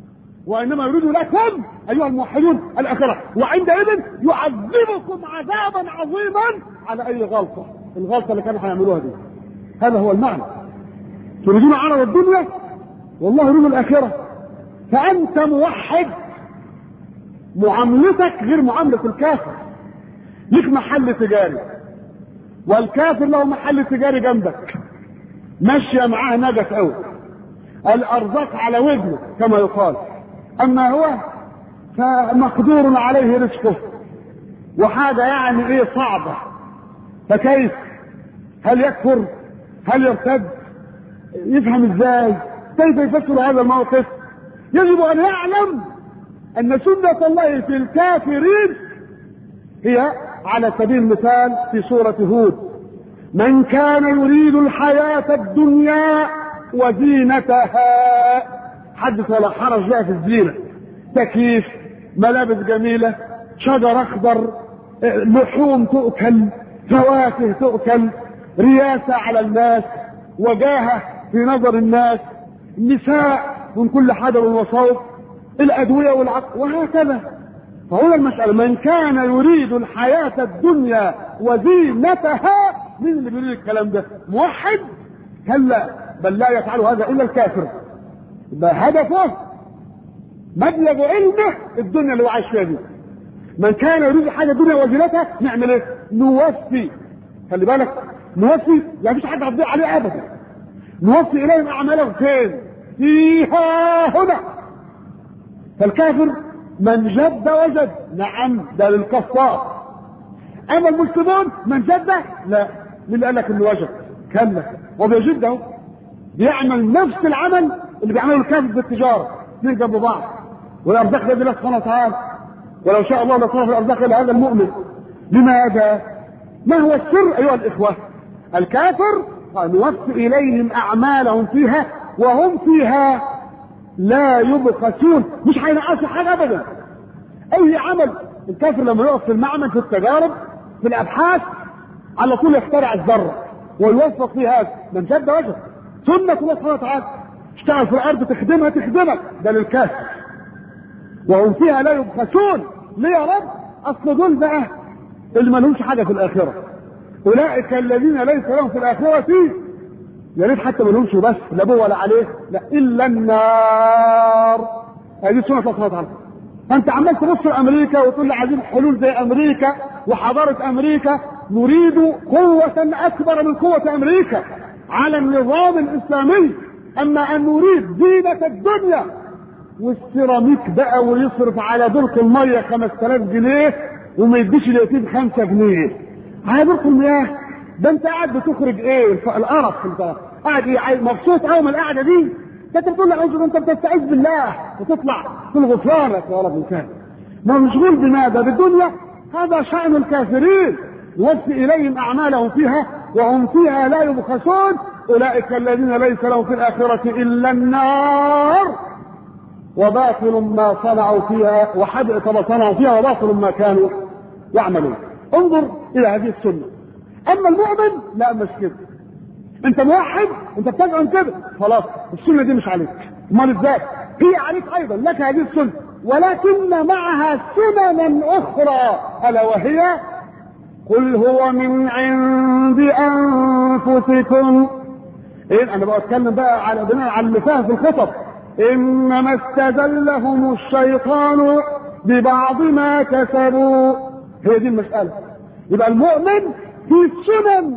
Speaker 1: وانما يريد لكم ايها الموحدون الاخره، وعندئذ يعذبكم عذابا عظيما على اي غلطه، الغلطه اللي كانوا هيعملوها دي. هذا هو المعنى. تريدون عرض الدنيا والله يريد الاخره. فانت موحد معاملتك غير معامله الكافر. ليك محل تجاري والكافر له محل تجاري جنبك، ماشيه معاه نجس قوي، الارزاق على وجهه كما يقال، اما هو فمقدور عليه رزقه وحاجه يعني ايه صعبه، فكيف؟ هل يكفر؟ هل يرتد؟ يفهم ازاي؟ كيف يفسر هذا الموقف؟ يجب ان يعلم ان سنة الله في الكافرين هي على سبيل المثال في سورة هود: من كان يريد الحياة الدنيا وزينتها. حدث ولا حرج بقى في الزينة، تكييف، ملابس جميلة، شجر اخضر، لحوم تؤكل، فواكه تؤكل، رياسة على الناس، وجاهة في نظر الناس، نساء من كل حدب وصوب، الأدوية والعقل، وهكذا. فهنا المسألة: من كان يريد الحياة الدنيا وزينتها. مين اللي بيريد الكلام ده؟ موحد؟ كلا، بل لا يفعل هذا إلا الكافر. ده هدفه مبلغ علمه الدنيا اللي هو عايش فيها دي. من كان يريد الحياة الدنيا وزينتها، نعمل ايه؟ نوفي. خلي بالك، نوفي يعني مفيش حد هتضيع عليه ابدا. نوفي اليهم اعمالهم فين؟ فيها هنا. فالكافر من جد وجد، نعم ده للكفار. اما المسلمون من جد لا. مين اللي قال لك انه وجد؟ كلا، وبيجده بيعمل نفس العمل اللي بيعمله الكافر في التجاره، اثنين جنب بعض، والارزاق بيد الله سبحانه وتعالى، ولو شاء الله لصرف الارزاق الى هذا المؤمن. لماذا؟ ما هو السر ايها الاخوه؟ الكافر نوفي اليهم اعمالهم فيها وهم فيها لا يبخسون، مش هينقصوا حاجه ابدا. اي عمل الكافر لما يقف في المعمل، في التجارب، في الابحاث، على طول يخترع الذره ويوفق في هذا. من جد وجد سنه الله سبحانه وتعالى. اشتغل في الارض تخدمها تخدمك، ده للكافر. وهم فيها لا يبخسون. ليه يا رب؟ اصل دول بقى اللي ما لهمش حاجه في الاخره. اولئك الذين ليس لهم في الاخره يا ريت حتى ما لهمش بس لا ابوه ولا عليه، لا الا النار. هذه سنه الله سبحانه وتعالى. فانت عمال تبص لامريكا وتقول لي عايزين حلول زي امريكا وحضاره امريكا. نريد قوه اكبر من قوه امريكا على النظام الاسلامي. اما ان نريد زينه الدنيا والسيراميك بقى، ويصرف على دلق الميه 5000 جنيه وما يديش اليتيم 5 جنيه على دلق المياه. ده انت قاعد بتخرج ايه؟ القرف. انت قاعد ايه؟ مبسوط قوي من القعده دي؟ انت بتقول لي اعوذ، انت بتستعيذ بالله وتطلع تقول غفرانك يا رب. الكافر ما مشغول بماذا؟ بالدنيا. هذا شأن الكافرين. يوفي اليهم اعمالهم فيها وهم فيها لا يبخسون. اولئك الذين ليس لهم في الاخره الا النار وباطل ما صنعوا فيها وحبط ما صنعوا فيها وباطل ما كانوا يعملون. انظر الى هذه السنه. اما المؤمن لا، مش كده. انت موحد، انت بتزعم كده، خلاص السنه دي مش عليك. امال ازاي؟ هي عليك ايضا، لك هذه السنه، ولكن معها سنن اخرى، الا وهي: قل هو من عند انفسكم. ايه؟ انا بتكلم بقى على بناء على اللي فاهم في الخطب. انما استزلهم الشيطان ببعض ما كسبوا. هي دي المساله. يبقى المؤمن في سنن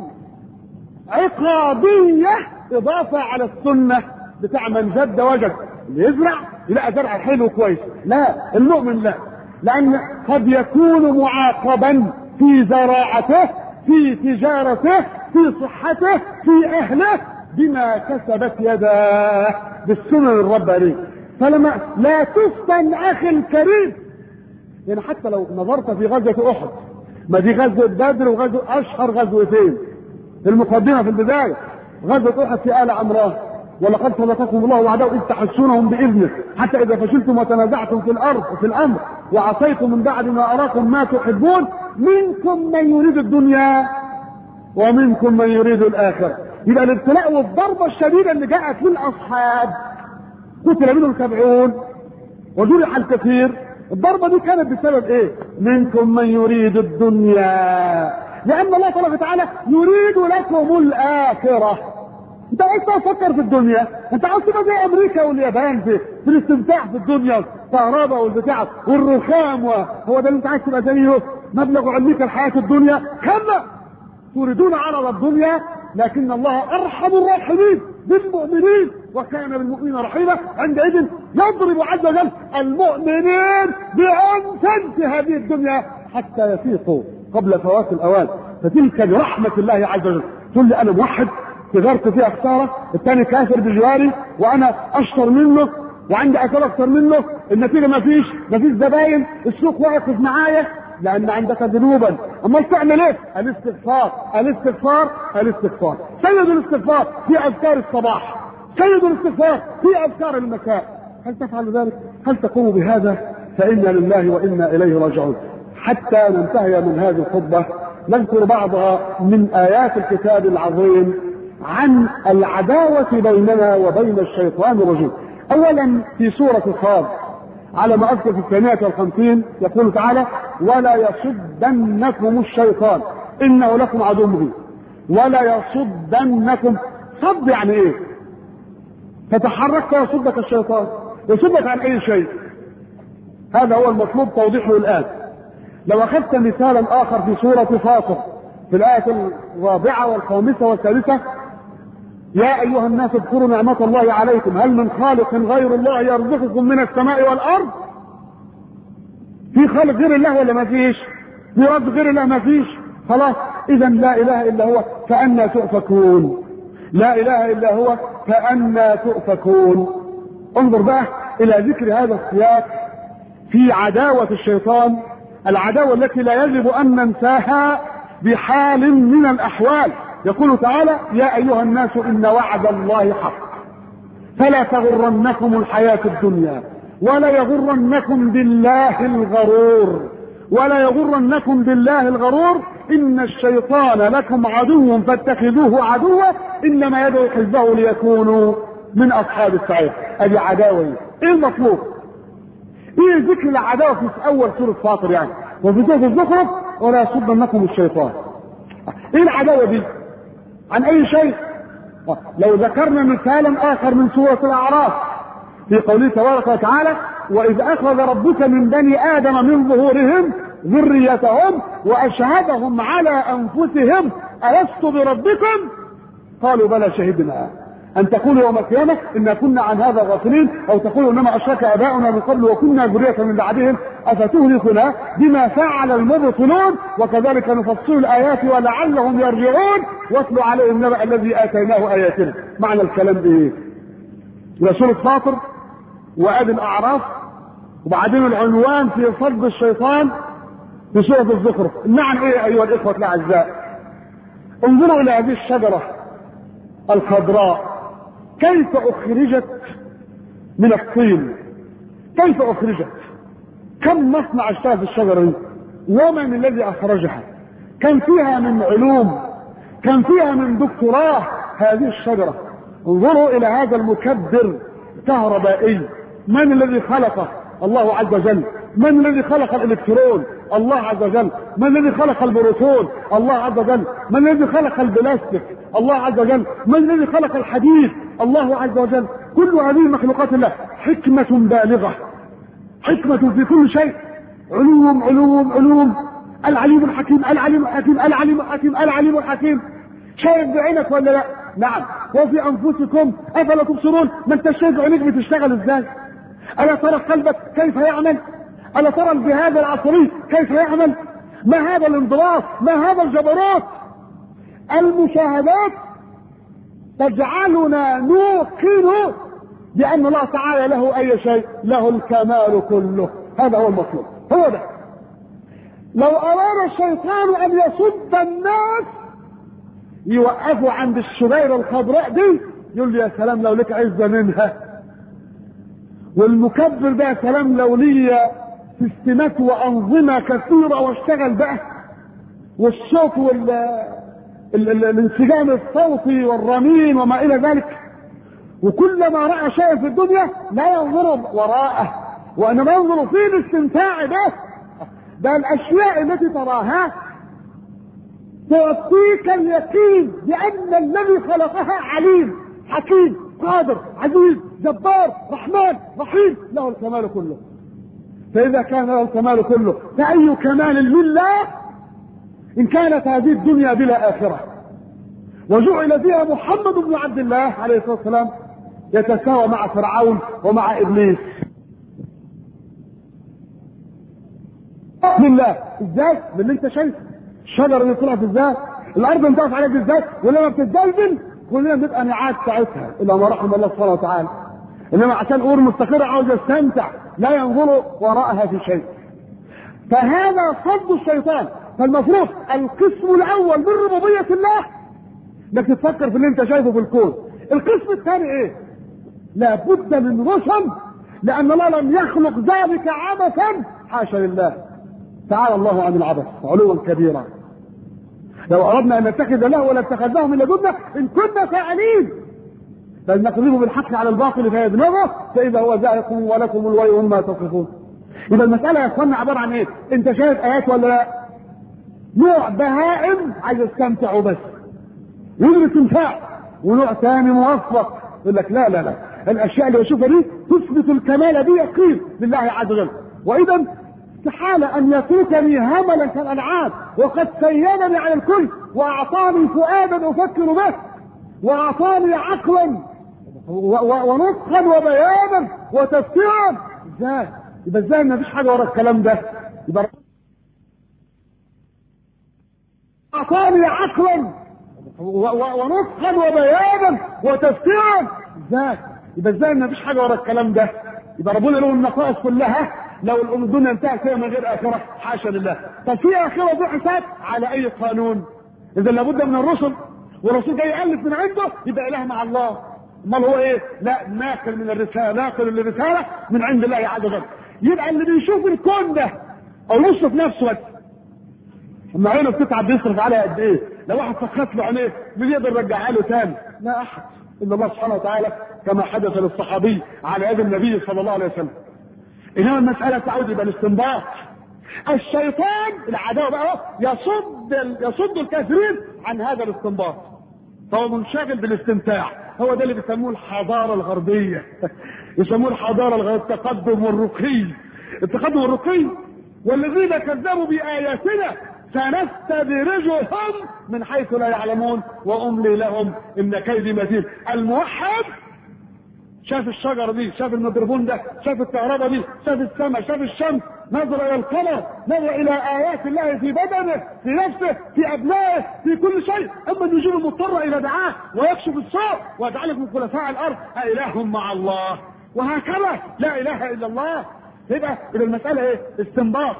Speaker 1: عقابيه اضافه على السنه بتاع من جد وجد. اللي يزرع يلاقي زرع حلو كويس. لا، المؤمن لا، لان قد يكون معاقبا في زراعته، في تجارته، في صحته، في اهله، بما كسبت يداه بالسنن الربانيه. فلما لا تفتن اخي الكريم، يعني حتى لو نظرت في غزوه احد، ما دي غزوه بدر وغزوه اشهر غزوتين. المقدمه في البدايه غزوه احد في ال عمران: ولقد صدقكم الله وعده اذ تحسونهم باذنه حتى اذا فشلتم وتنازعتم في الارض وفي الامر وعصيتم من بعد ما اراكم ما تحبون منكم من يريد الدنيا ومنكم من يريد الاخره. يبقى الابتلاء والضربه الشديده اللي جاءت للاصحاب قتل منهم 70 وجرح الكثير. الضربة دي كانت بسبب ايه؟ منكم من يريد الدنيا، لأن الله تبارك وتعالى يريد لكم الآخرة. انت عايز تفكر في الدنيا، انت عايز تبقى زي امريكا واليابان في الاستمتاع في الدنيا، الكهرباء والبتاع والرخام، هو ده اللي انت عايز تبقى زيه؟ مبلغ علمك الحياة الدنيا؟ كلا، تريدون عرض الدنيا، لكن الله ارحم الراحمين بالمؤمنين وكان بالمؤمنين رحيما. عندئذ يضرب عز وجل المؤمنين بأنفس هذه الدنيا حتى يفيقوا قبل فوات الأوان. فتلك برحمة الله عز وجل. تقول لي أنا موحد تجارتي فيها خسارة، الثاني كافر بجواري وأنا أشطر منه وعندي أكل أكثر منه، النتيجة مفيش زباين، السوق واقف معايا، لأن عندك ذنوبا. أما تعمل إيه؟ الاستغفار الاستغفار الاستغفار. سيد الاستغفار في أذكار الصباح، سيد الاستغفار في أذكار المساء. هل تفعل ذلك؟ هل تقوم بهذا؟ فإنا لله وإنا إليه راجعون. حتى ننتهي من هذه الخطبة نذكر بعضها من آيات الكتاب العظيم عن العداوة بيننا وبين الشيطان الرجيم. أولا في سورة صاد على ما أذكر في 52 يقول تعالى: ولا يصدنكم الشيطان إنه لكم عدو مبين. ولا يصدنكم، صد يعني إيه؟ تتحرك فيصدك الشيطان. يصدك عن أي شيء؟ هذا هو المطلوب توضيحه الآن. لو أخذت مثالا آخر في سورة فاطر في الآية 4 و5 و6: يا أيها الناس اذكروا نعمة الله عليكم هل من خالق غير الله يرزقكم من السماء والأرض؟ في خالق غير الله ولا ما فيش؟ في رب غير الله ما فيش؟ خلاص، إذا لا إله إلا هو فأنى تؤفكون. لا إله إلا هو فأنى تؤفكون. انظر بقى إلى ذكر هذا السياق في عداوة الشيطان، العداوة التي لا يجب أن ننساها بحال من الأحوال. يقول تعالى: يا أيها الناس إن وعد الله حق فلا تغرنكم الحياة الدنيا ولا يغرنكم بالله الغرور ولا يغرنكم بالله الغرور إن الشيطان لكم عدو فاتخذوه عدوا إنما يدعو حزبه ليكونوا من أصحاب السعير. أدي عداوة. إيه المطلوب؟ إيه ذكر العداوة في أول سورة فاطر يعني، وفي سورة الزخرف ولا يصدنكم الشيطان. إيه العداوة دي؟ عن أي شيء؟ لو ذكرنا مثالا آخر من سورة الأعراف في قوله تبارك وتعالى: وإذ أخذ ربك من بني آدم من ظهورهم ذريتهم وأشهدهم على أنفسهم ألست بربكم قالوا بلى شهدنا أن تقولوا يوم القيامة إنا كنا عن هذا غافلين، أو تقولوا إنما أشرك آباؤنا من قبل وكنا ذرية من بعدهم أفتهلكنا بما فعل المبطلون وكذلك نفصل الآيات ولعلهم يرجعون واتل عليهم نبأ الذي آتيناه آياتنا. معنى الكلام إيه؟ سورة فاطر وآدي الأعراف، وبعدين العنوان في صد الشيطان في سورة الزخرف. المعنى إيه أيها الإخوة الأعزاء؟ انظروا إلى هذه الشجرة الخضراء كيف أخرجت من الطين، كيف أخرجت، كم مصنع اشتغل في الشجرة دي، ومن الذي أخرجها، كان فيها من علوم، كان فيها من دكتوراه هذه الشجرة. انظروا إلى هذا المكبر كهربائي، من الذي خلقه؟ الله عز وجل. من الذي خلق الإلكترون؟ الله عز وجل. من الذي خلق البروتون؟ الله عز وجل. من الذي خلق البلاستيك؟ الله عز وجل. من الذي خلق الحديد؟ الله عز وجل. كل هذه مخلوقات الله، حكمة بالغة، حكمة في كل شيء، علوم علوم علوم. العليم الحكيم العليم الحكيم العليم الحكيم العليم الحكيم. شايف بعينك ولا لا؟ نعم. وفي أنفسكم أفلا تبصرون؟ ما انت شايف بعينك بتشتغل ازاي؟ ألا ترى قلبك كيف يعمل؟ ألا ترى الجهاز العصبي كيف يعمل؟ ما هذا الانضباط؟ ما هذا الجبروت؟ المشاهدات تجعلنا نوقن بأن الله تعالى له أي شيء، له الكمال كله. هذا هو المطلوب، هو ده. لو أراد الشيطان أن يصد الناس يوقفوا عند الشبيرة الخضراء دي، يقول لي يا سلام لو لك عزة منها، والمكبر ده يا سلام لو لي سيستمات وأنظمة كثيرة واشتغل بقى، والصوت الانسجام الصوتي والرنين وما إلى ذلك. وكلما رأى شيئا في الدنيا لا ينظر وراءه، وانما ينظر في الاستمتاع ده الاشياء التي تراها تعطيك اليقين بان الذي خلقها عليم حكيم قادر عزيز جبار رحمن رحيم، له الكمال كله. فاذا كان له الكمال كله فاي كمال لله ان كانت هذه الدنيا بلا اخره وجعل فيها محمد بن عبد الله عليه الصلاه والسلام يتساوى مع فرعون ومع ابليس لله. ازاي؟ من اللي انت شايفه، الشجره اللي طلعت ازاي، الارض اللي بتقف عليك ازاي، ولما بتتزلزل كلنا بنبقى نعاد ساعتها الا ما رحم الله سبحانه وتعالى. انما عشان امور مستقره عاوز يستمتع لا ينظر وراءها في شيء. فهذا صد الشيطان. فالمفروض القسم الاول من ربوبيه الله انك تفكر في اللي انت شايفه في الكون. القسم الثاني ايه؟ لابد من رسم، لان الله لم يخلق ذلك عبثا، حاشا لله، تعالى الله عن العبث علوا كبيرا. لو اردنا ان نتخذ له لاتخذناه من لدنا ان كنا فاعلين، بل نقذفه بالحق على الباطل فيدمغه فاذا هو زاهق ولكم الويل مما تصفون. يبقى المساله يا اخوانا عباره عن ايه؟ انت شايف ايات ولا لا؟ نوع بهائم عايز يستمتع بس يدرك استمتاع، ونوع ثاني موفق يقول لك لا لا لا، الاشياء اللي بشوفها دي تثبت الكمال بيقين لله عز وجل، واذا استحاله ان يتركني هملا كالانعام وقد سيدني على الكل واعطاني فؤادا افكر به واعطاني عقلا ونطقا وبيانا وتفسيرا. ازاي؟ يبقى ازاي ما فيش حاجه ورا الكلام ده؟ يبقى اعطاني عقلا ونطقا وبيانا وتفسيرا. ازاي؟ يبقى ازاي ما فيش حاجه ورا الكلام ده؟ يبقى ربنا له النقائص كلها. لو الدنيا انتهت فيها من غير اخره حاشا لله. طب في اخره ذو حساب على اي قانون؟ اذا لابد من الرسل، والرسول جاي يالف من عنده يبقى اله مع الله. امال هو ايه؟ لا، ناقل من الرساله، ناقل للرساله من عند الله عز وجل. يبقى اللي بيشوف الكون ده او يصرف نفسه بس، اما عينه بتتعب بيصرف عليها قد ايه؟ لو واحد سخط له عينيه مين يقدر يرجعها له تاني؟ لا احد الا الله سبحانه وتعالى، كما حدث للصحابي على يد النبي صلى الله عليه وسلم. انما المساله تعود الى الاستنباط. الشيطان العداوه بقى يصد الكافرين عن هذا الاستنباط، فهو منشغل بالاستمتاع. هو ده اللي بيسموه الحضاره الغربيه يسموه الحضاره الغربيه، التقدم والرقي. التقدم والرقي. والذين كذبوا باياتنا سنستدرجهم من حيث لا يعلمون واملي لهم ان كيدي متين. الموحد شاف الشجره دي، شاف الميكروفون ده، شاف الكهرباء دي، شاف السماء، شاف الشمس، نظر الى القمر، نظر الى ايات الله في بدنه، في نفسه، في ابنائه، في كل شيء. اما النجوم المضطره الى دعاه ويكشف الصوت ويجعلك من خلفاء الارض أإله مع الله، وهكذا لا اله الا الله. يبقى اذا المساله ايه؟ استنباط.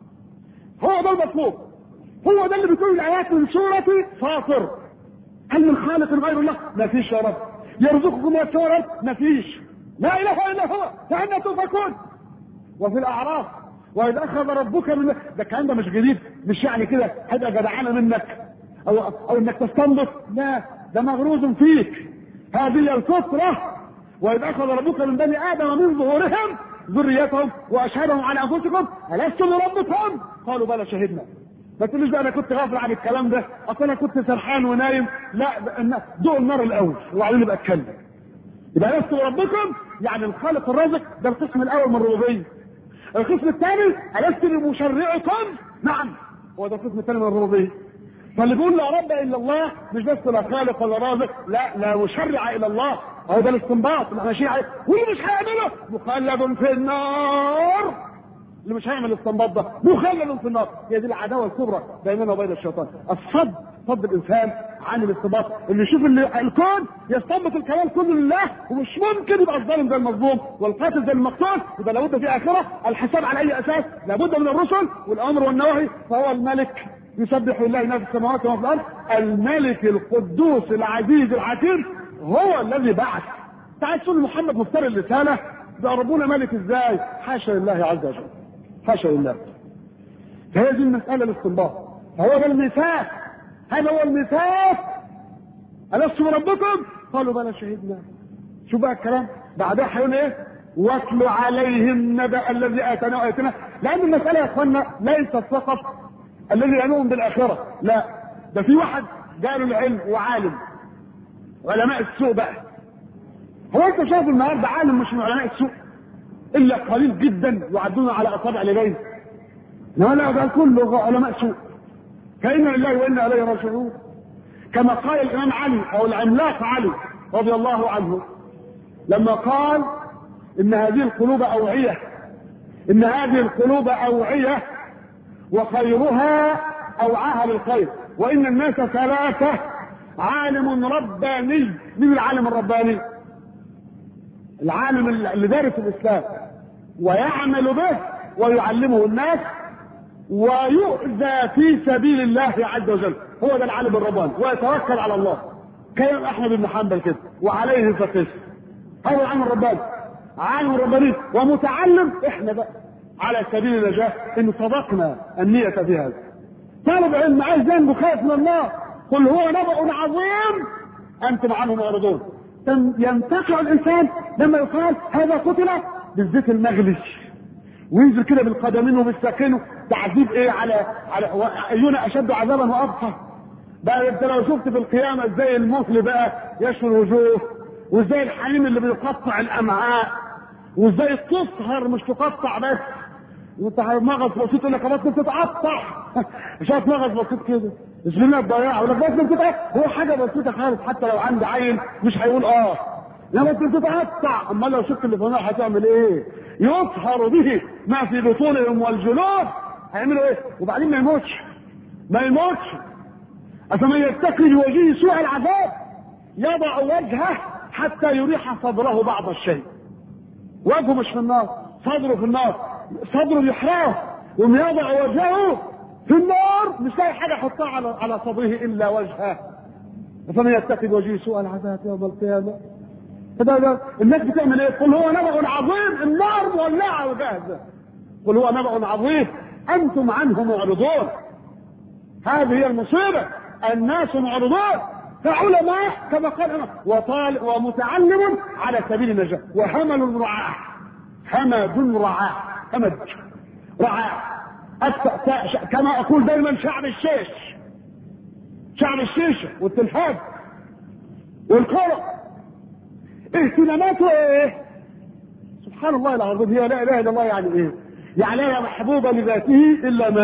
Speaker 1: هو ده المطلوب، هو ده اللي بتقول الايات من سوره فاطر. هل من خالق غير الله؟ ما فيش يا رب. يرزقكم من السماء والارض؟ ما فيش. لا اله الا هو فأنا تؤفكون. وفي الاعراف واذا اخذ ربك من ده، الكلام ده مش جديد، مش يعني كده هيبقى جدعانه منك او انك تستنبط، لا، ده مغروز فيك، هذه الفطره. واذا اخذ ربك من بني ادم من ظهورهم ذريتهم واشهدهم على انفسكم الستم بربكم قالوا بلى شهدنا. ما تقوليش بقى انا كنت غافل عن الكلام ده، اصل انا كنت سرحان ونايم. لا، ضوء النار الاول وبعدين نبقى اتكلم. يبقى الست بربكم يعني الخالق الرازق، ده القسم الاول من الربوبيه. القسم الثاني الست بمشرعكم، نعم، هو ده القسم الثاني من الربوبيه. فاللي بيقول لا رب الا الله مش بس لا خالق ولا رازق، لا مشرع الى الله. هو ده الاستنباط اللي ماشيين عليه. واللي مش هيعمله مخلد في النار. اللي مش هيعمل الاستنباط ده مخلد في النار. هي دي العداوه الكبرى بيننا وبين الشيطان، صد الانسان عن الاستنباط. اللي يشوف الكون يستنبط الكلام كله لله، ومش ممكن يبقى الظالم زي المظلوم والقاتل زي المقتول. يبقى لابد في اخره الحساب على اي اساس؟ لابد من الرسل والامر والنواهي. فهو الملك يسبح لله ما في السماوات وما في الارض، الملك القدوس العزيز الحكيم هو الذي بعث. تعال تقول محمد مفتري الرساله، ده ربنا ملك ازاي؟ حاشا لله عز وجل، حاشا لله. فهذه المساله الاستنباط، فهو ده الميثاق. هذا هو الميثاق. ألست بربكم؟ قالوا بلى شهدنا. شو بقى الكلام؟ بعدها هيقول ايه؟ واتل عليهم نبأ الذي اتناه اياتنا. لان المساله يا اخوانا ليست فقط الذي يؤمن بالاخره، لا، ده في واحد جاله العلم وعالم، علماء السوء بقى. هو انت شايف النهارده عالم مش من علماء السوء الا قليل جدا يعدون على اصابع اليدين؟ لا، ده كله علماء سوء. فإنا لله وإنا إليه راجعون. كما قال الإمام علي أو العملاق علي رضي الله عنه لما قال إن هذه القلوب أوعية، إن هذه القلوب أوعية وخيرها أوعاها للخير، وإن الناس ثلاثة: عالم رباني. من العالم الرباني؟ العالم اللي دارس الإسلام ويعمل به ويعلمه الناس ويؤذى في سبيل الله عز وجل، هو ده العالم الرباني، ويتوكل على الله كلام احمد بن حنبل كده وعليه فقس. هو العالم الرباني، عالم رباني ومتعلم. احنا بقى على سبيل النجاة ان صدقنا النية في هذا. طالب علم عايز ذنبه خايف من الله، قل هو نبأ عظيم انتم عنه معرضون. ينتقع الانسان لما يقال هذا قتل بالزيت المغلش وينزل كده بالقدمين وبالساكين. تعذيب ايه على اينا اشد عذابا وابقى. بقى انت لو شفت في القيامه ازاي المثل بقى يشوي الوجوه، وازاي الحميم اللي بيقطع الامعاء، وازاي تصهر مش تقطع بس. وانت مغص بسيط يقول لك بطني بتتقطع شايف مغص بسيط كده مش لنا الضياع، ولا بطني بتتقطع، هو حاجه بسيطه خالص. حتى لو عندي عين مش هيقول لا بطني بتتقطع. امال لو شفت اللي فوق هتعمل ايه؟ يصهر به ما في بطونهم والجلود. هيعملوا ايه؟ وبعدين ما يموتش افمن يتقي بوجهه سوء العذاب يضع وجهه حتى يريح صدره بعض الشيء. وجهه مش في النار، صدره في النار، صدره يحرقه، ومن يضع وجهه في النار مش لاقي حاجه يحطها على صدره الا وجهه. افمن يتقي بوجهه سوء العذاب يوم القيامه. فده الناس بتعمل ايه؟ قل هو نبأ عظيم، النار مولعه وجاهزه. قل هو نبأ عظيم انتم عنه معرضون. هذه هي المصيبه، الناس معرضون. فعلماء كما قال ومتعلم على سبيل النجاة، وهمل رعاع. همد رعاع، همد رعاع. كما اقول دائما شعب الشيشه والتلفاز والكرة اهتماماته ايه؟ سبحان الله العظيم. هي لا اله الا الله يعني ايه؟ يعني لا محبوبه لذاته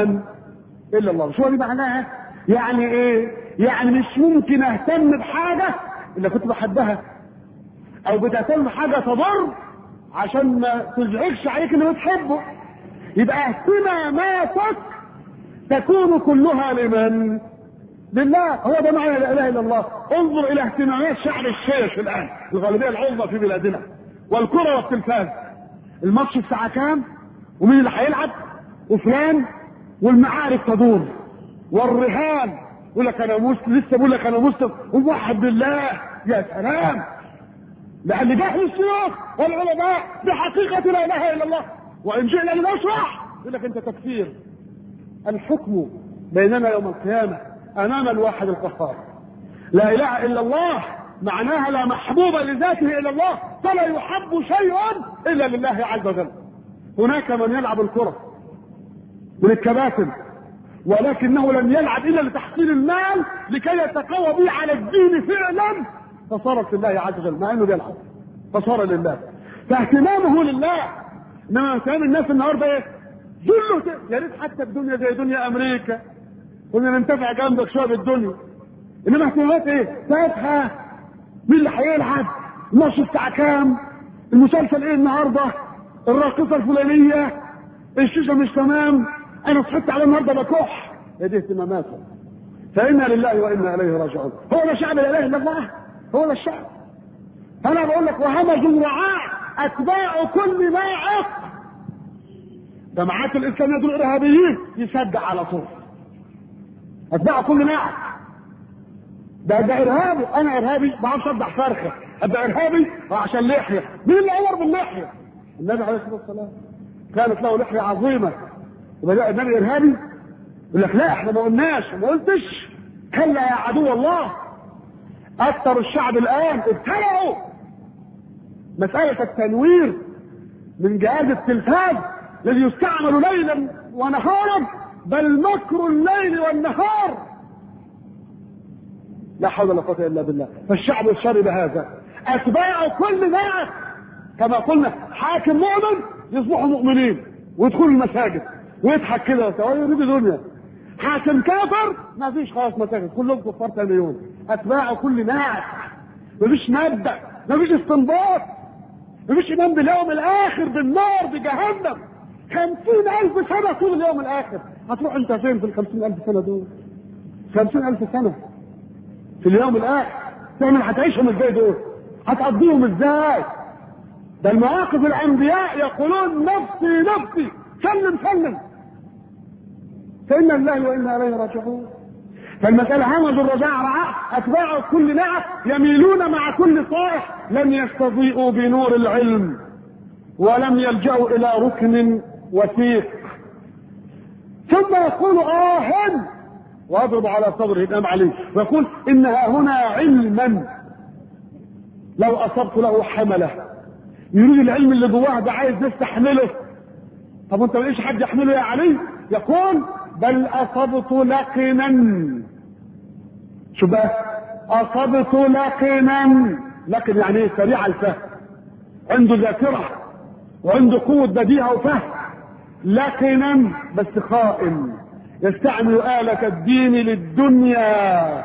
Speaker 1: الا الله. شو دي معناها؟ يعني ايه؟ يعني مش ممكن اهتم بحاجه الا كنت بحبها، او بتهتم بحاجه تضر عشان ما تزعجش عليك اللي بتحبه. يبقى اهتماماتك تكون كلها لمن؟ لله. هو ده معنى لا اله الا الله. انظر الى اهتمامات شعب الشيش الان، الغالبيه العظمى في بلادنا، والكره والتلفاز. الماتش الساعه كام؟ ومين اللي هيلعب؟ وفلان، والمعارك تدور، والرهان يقول لك انا مسلم، لسه بقول لك انا مسلم وموحد بالله. يا سلام، لان جهل الشيوخ والعلماء بحقيقه لا اله الا الله. وان جئنا لنشرح يقول لك انت تكفير. الحكم بيننا يوم القيامه امام الواحد القهار. لا اله الا الله معناها لا محبوب لذاته الا الله، فلا يحب شيء الا لله عز وجل. هناك من يلعب الكره من الكباتن، ولكنه لم يلعب الا لتحصيل المال لكي يتقوى به على الدين فعلا، فصارت لله عز وجل مع انه بيلعب، فصار لله. فاهتمامه لله. انما اهتمام الناس النهارده ايه؟ كله يا ريت حتى الدنيا زي دنيا امريكا كنا ننتفع جنبك شويه بالدنيا. انما اهتمامات ايه؟ تافهه. مين اللي هيلعب؟ الماتش الساعه كام؟ المسلسل ايه النهارده؟ الراقصه الفلانيه، الشيشه مش تمام، انا صحيت على النهارده بكح. هذه اهتماماته. فانا لله وانا اليه راجعون. هو ده شعب لا اله الا الله، هو ده الشعب. فانا بقول لك وهمج رعاع اتباع كل ناعق. جماعات الاسلاميه دول ارهابيين يصدق على طول. اتباع كل ناعق. ده ارهابي، انا ارهابي ما بعرفش اصدع فرخه، ابقى ارهابي عشان لحيه. مين اللي امر باللحيه؟ النبي عليه الصلاه والسلام كانت له لحيه عظيمه. يبقى النبي ارهابي؟ يقول لك لا احنا ما قلناش، ما قلتش. كلا يا عدو الله. اكثر الشعب الان ابتلعوا مساله التنوير من جهاز التلفاز الذي يستعمل ليلا ونهارا، بل مكر الليل والنهار. لا حول ولا قوة الا بالله. فالشعب شرب هذا، اتباع كل ذلك كما قلنا. حاكم مؤمن يصبحوا مؤمنين ويدخلوا المساجد ويضحك كده ويريد دنيا. حاكم كافر ما فيش خلاص مساجد، كلهم كفار ثاني يوم. اتباع كل ناس، مفيش مبدأ، مفيش استنباط، مفيش ايمان باليوم الاخر، بالنار، بجهنم. 50,000 سنة طول اليوم الاخر. هتروح انت فين في 50,000 سنة دول؟ 50,000 سنة في اليوم الاخر تعمل هتعيشهم ازاي دول؟ هتقضيهم ازاي؟ ده المواقف الانبياء يقولون نفسي نفسي، سلم سلم، فإنا لله وإنا إليه راجعون. فالمسألة همج الرجاء رعاء، أتباع كل نعم يميلون مع كل صائح، لم يستضيئوا بنور العلم ولم يلجأوا إلى ركن وثيق. ثم يقول آهن وأضرب على صدره الإمام علي ويقول إنها هنا علما لو أصبت له حمله. يريد العلم اللي جواه ده، عايز ناس تحمله. طب وانت ماليش حد يحمله يا علي؟ يقول بل أصبت لقنا. شو بقى؟ أصبت لقنا. لكن يعني ايه؟ سريع الفهم، عنده ذاكرة وعنده قوة بديهة وفهم. لقنا بس خائن، يستعمل آلة الدين للدنيا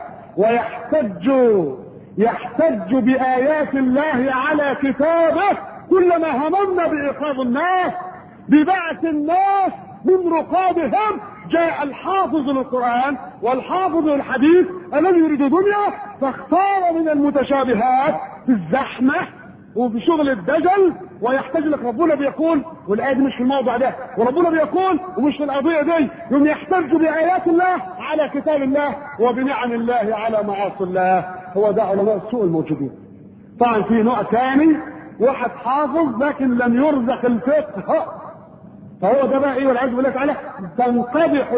Speaker 1: ويحتج بآيات الله على كتابه. كلما هممنا بإيقاظ الناس، ببعث الناس من رقابهم، جاء الحافظ للقرآن والحافظ للحديث الذي يريد دنيا، فاختار من المتشابهات في الزحمة وفي شغل الدجل. ويحتاج لك ربنا بيقول، والآية دي مش في الموضع ده، وربنا بيقول ومش في القضية دي، يوم يحتج بآيات الله على كتاب الله وبنعم الله على معاصي الله. هو ده علماء السوء الموجودين. طبعا في نوع ثاني، واحد حافظ لكن لم يرزق الفقه، فهو ده بقى ايه والعياذ بالله تعالى، ينقدح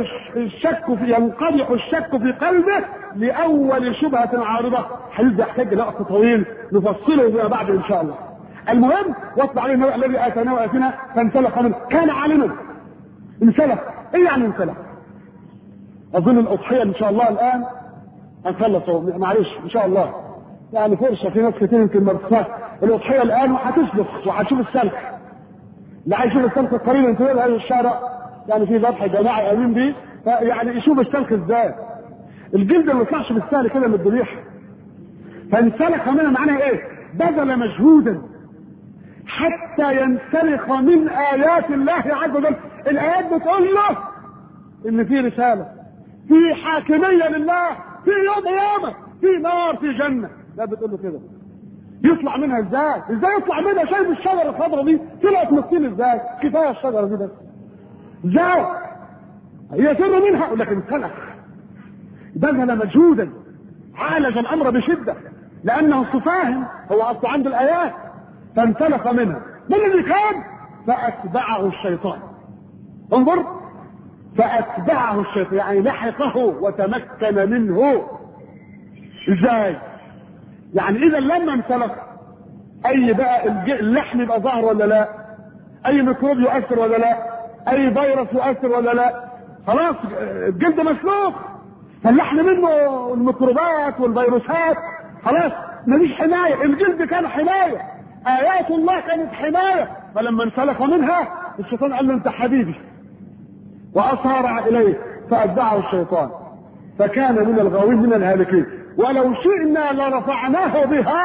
Speaker 1: الشك في قلبه لاول شبهه عارضه. حديث يحتاج لوقت طويل نفصله فيما بعد ان شاء الله. المهم واطلع عليه النوع الذي اتانا واتنا فانسلخ منه. كان عالما انسلخ. ايه يعني انسلخ؟ اظن الاضحيه ان شاء الله الان هنخلص، معلش ان شاء الله يعني فرصه، في ناس كتير يمكن ما بتسمعش الاضحيه الان، وهتسلخ وهتشوف السلخ. اللي عايز يشوف السلخ قريبا في هذا الشارع، يعني في ذبح جماعي قايمين بيه، فيعني يشوف السلخ ازاي. الجلد ما يطلعش بالسهل كده من الذبيحه. فانسلخ منها معناها ايه؟ بذل مجهودا حتى ينسلخ من ايات الله عز وجل. الايات بتقول له ان في رساله، في حاكميه لله، في يوم قيامه، في نار، في جنه. لا بتقول له كده. يطلع منها ازاي؟ ازاي يطلع منها؟ شايف الشجره الخضراء دي طلعت من الطين ازاي؟ كفايه الشجره دي بس. ازاي؟ هي سر منها، لكن انسلخ. بذل مجهودا، عالج الامر بشده، لانه فاهم، هو اصلا عنده الايات. فانسلخ منها. من اللي كان؟ فاتبعه الشيطان. انظر، فاتبعه الشيطان يعني لحقه وتمكن منه. ازاي؟ يعني اذا لما انسلخ، اي بقى اللحم يبقى ظاهر ولا لا؟ اي ميكروب يؤثر ولا لا؟ اي فيروس يؤثر ولا لا؟ خلاص الجلد مسلوخ، فاللحم منه الميكروبات والفيروسات، خلاص مفيش حمايه. الجلد كان حمايه، ايات الله كانت حمايه. فلما انسلخ منها الشيطان قال له انت حبيبي، واصار اليه فاتبعه الشيطان فكان من الغاوين من الهالكين. ولو شئنا لرفعناه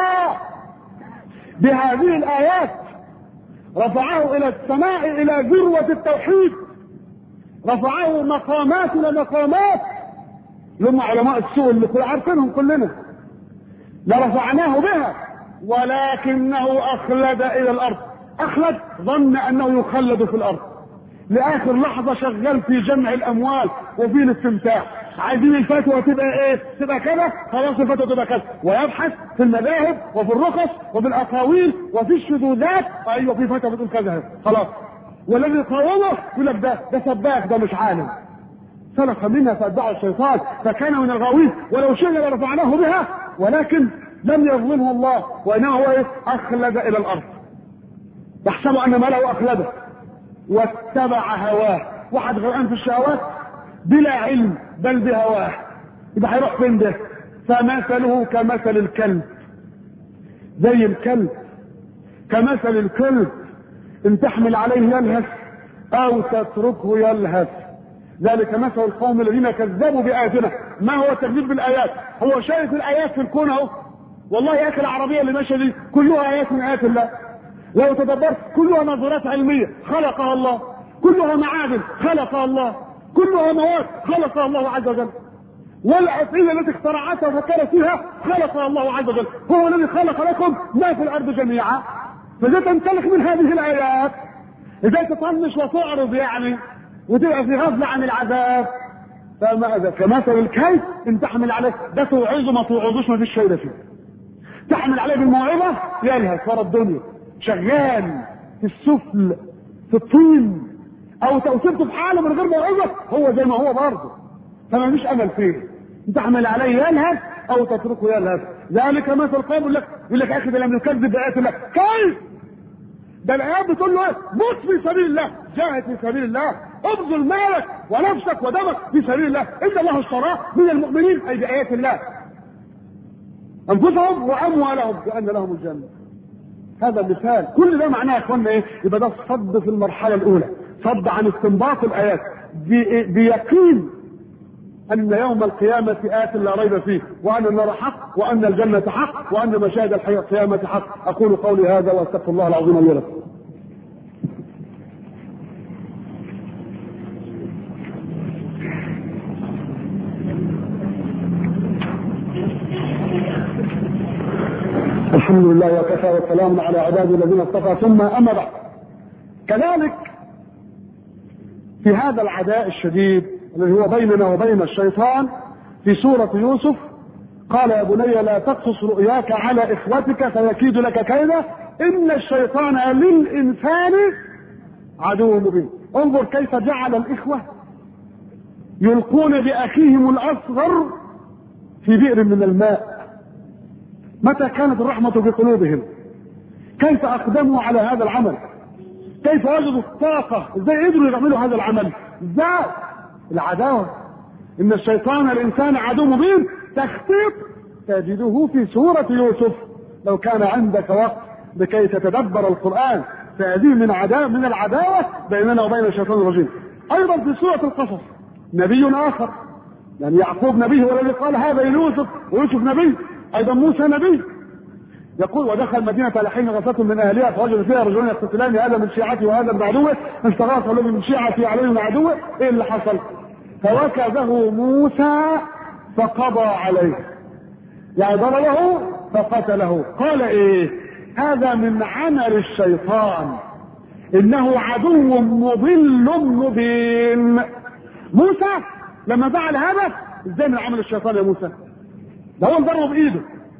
Speaker 1: بهذه الآيات، رفعه إلى السماء، إلى ذروة التوحيد، رفعه مقامات إلى مقامات. لهم علماء السوء اللي كل عارفينهم كلنا، لرفعناه بها ولكنه أخلد إلى الأرض. أخلد، ظن أنه يخلد في الأرض، لآخر لحظة شغال في جمع الأموال وفي الاستمتاع. عايزين الفتوى تبقى ايه؟ تبقى كذا، خلاص الفتوى تبقى كذا، ويبحث في المذاهب وفي الرخص وفي الاقاويل وفي الشذوذات. ايوه في فتوى بتقول كذا، خلاص. والذي قاومه يقول لك ده سباك، ده مش عالم. سلخ منها فاتبعه الشيطان فكان من الغاوين. ولو شئنا لرفعناه بها ولكن لم يظلمه الله، وانما هو ايه؟ اخلد الى الارض. يحسب ان ماله اخلده واتبع هواه. واحد غرقان في الشهوات بلا علم بل بهواه، يبقى هيروح فين ده؟ فمثله كمثل الكلب، زي الكلب، كمثل الكلب ان تحمل عليه يلهث او تتركه يلهث. ذلك مثل القوم الذين كذبوا بآياتنا. ما هو التكذيب بالآيات؟ هو شايف الآيات في الكون اهو، والله يا اخي العربية اللي ماشية دي كلها آيات من آيات الله، لو تدبرت كلها نظرات علمية خلقها الله، كلها معادن خلقها الله، كلها مواد خلقها الله عز وجل، والأسئلة التي اخترعتها وفكر فيها خلقها الله عز وجل. هو الذي خلق لكم ما في الأرض جميعا. فإذا تنسلخ من هذه الآيات، إذا تطنش وتعرض يعني وتبقى في غفلة عن العذاب، فماذا؟ كمثل الكلب ان تحمل عليه، ده توعظه ما توعظوش ما فيش شيء فيه. تحمل عليه بالموعظة يلهث ورا الدنيا، شغال في السفل في الطين، او توصيفته في حاله من غير موعظة هو زي ما هو برضه، فما فيش امل فيه. تحمل عليه يلهث او تتركه يلهث. ذلك مثل قوم يقول لك يا اخي ده لم يكذب بآيات الله. كيف؟ ده الايات بتقول له ايه؟ موت في سبيل الله، جاهد في سبيل الله، ابذل مالك ونفسك ودمك في سبيل الله، ان الله اشتراه من المؤمنين اي بآيات الله انفسهم واموالهم بان لهم الجنه. هذا مثال. كل ده معناه يا اخوانا ايه؟ يبقى ده صد في المرحله الاولى، صد عن استنباط الايات بيقين ان يوم القيامه آت لا ريب فيه، وان النار حق، وان الجنه حق، وان مشاهد القيامه حق. اقول قولي هذا واستغفر الله العظيم لي ولكم. الحمد لله وكفى والسلام على عباده الذين اصطفى، ثم اما بعد. كذلك في هذا العداء الشديد الذي هو بيننا وبين الشيطان في سورة يوسف قال يا بني لا تقصص رؤياك على اخوتك فيكيد لك كيدا ان الشيطان للانسان عدو مبين. انظر كيف جعل الاخوة يلقون باخيهم الاصغر في بئر من الماء. متى كانت الرحمة في قلوبهم؟ كيف اقدموا على هذا العمل؟ كيف وجدوا الطاقة؟ ازاي قدروا يعملوا هذا العمل؟ ازاي؟ العداوة. ان الشيطان الانسان عدو مبين، تخطيط تجده في سورة يوسف. لو كان عندك وقت لكي تتدبر القرآن، فهذه من العداوة بيننا وبين الشيطان الرجيم. ايضا في سورة القصص نبي اخر، يعني يعقوب نبي هو الذي قال هذا يوسف، ويوسف نبي، ايضا موسى نبي. يقول ودخل مدينة على حين غفلة من اهلها فوجد فيها رجلين يقتتلان هذا من شيعته وهذا من عدوه فاستغاث الذي من شيعته عليه من عدوه. ايه اللي حصل؟ فوكزه موسى فقضى عليه، يعني ضربه فقتله. قال ايه؟ هذا من عمل الشيطان انه عدو مضل مبين. موسى لما فعل هذا ازاي من عمل الشيطان يا موسى؟ ده هو ضربه بايده،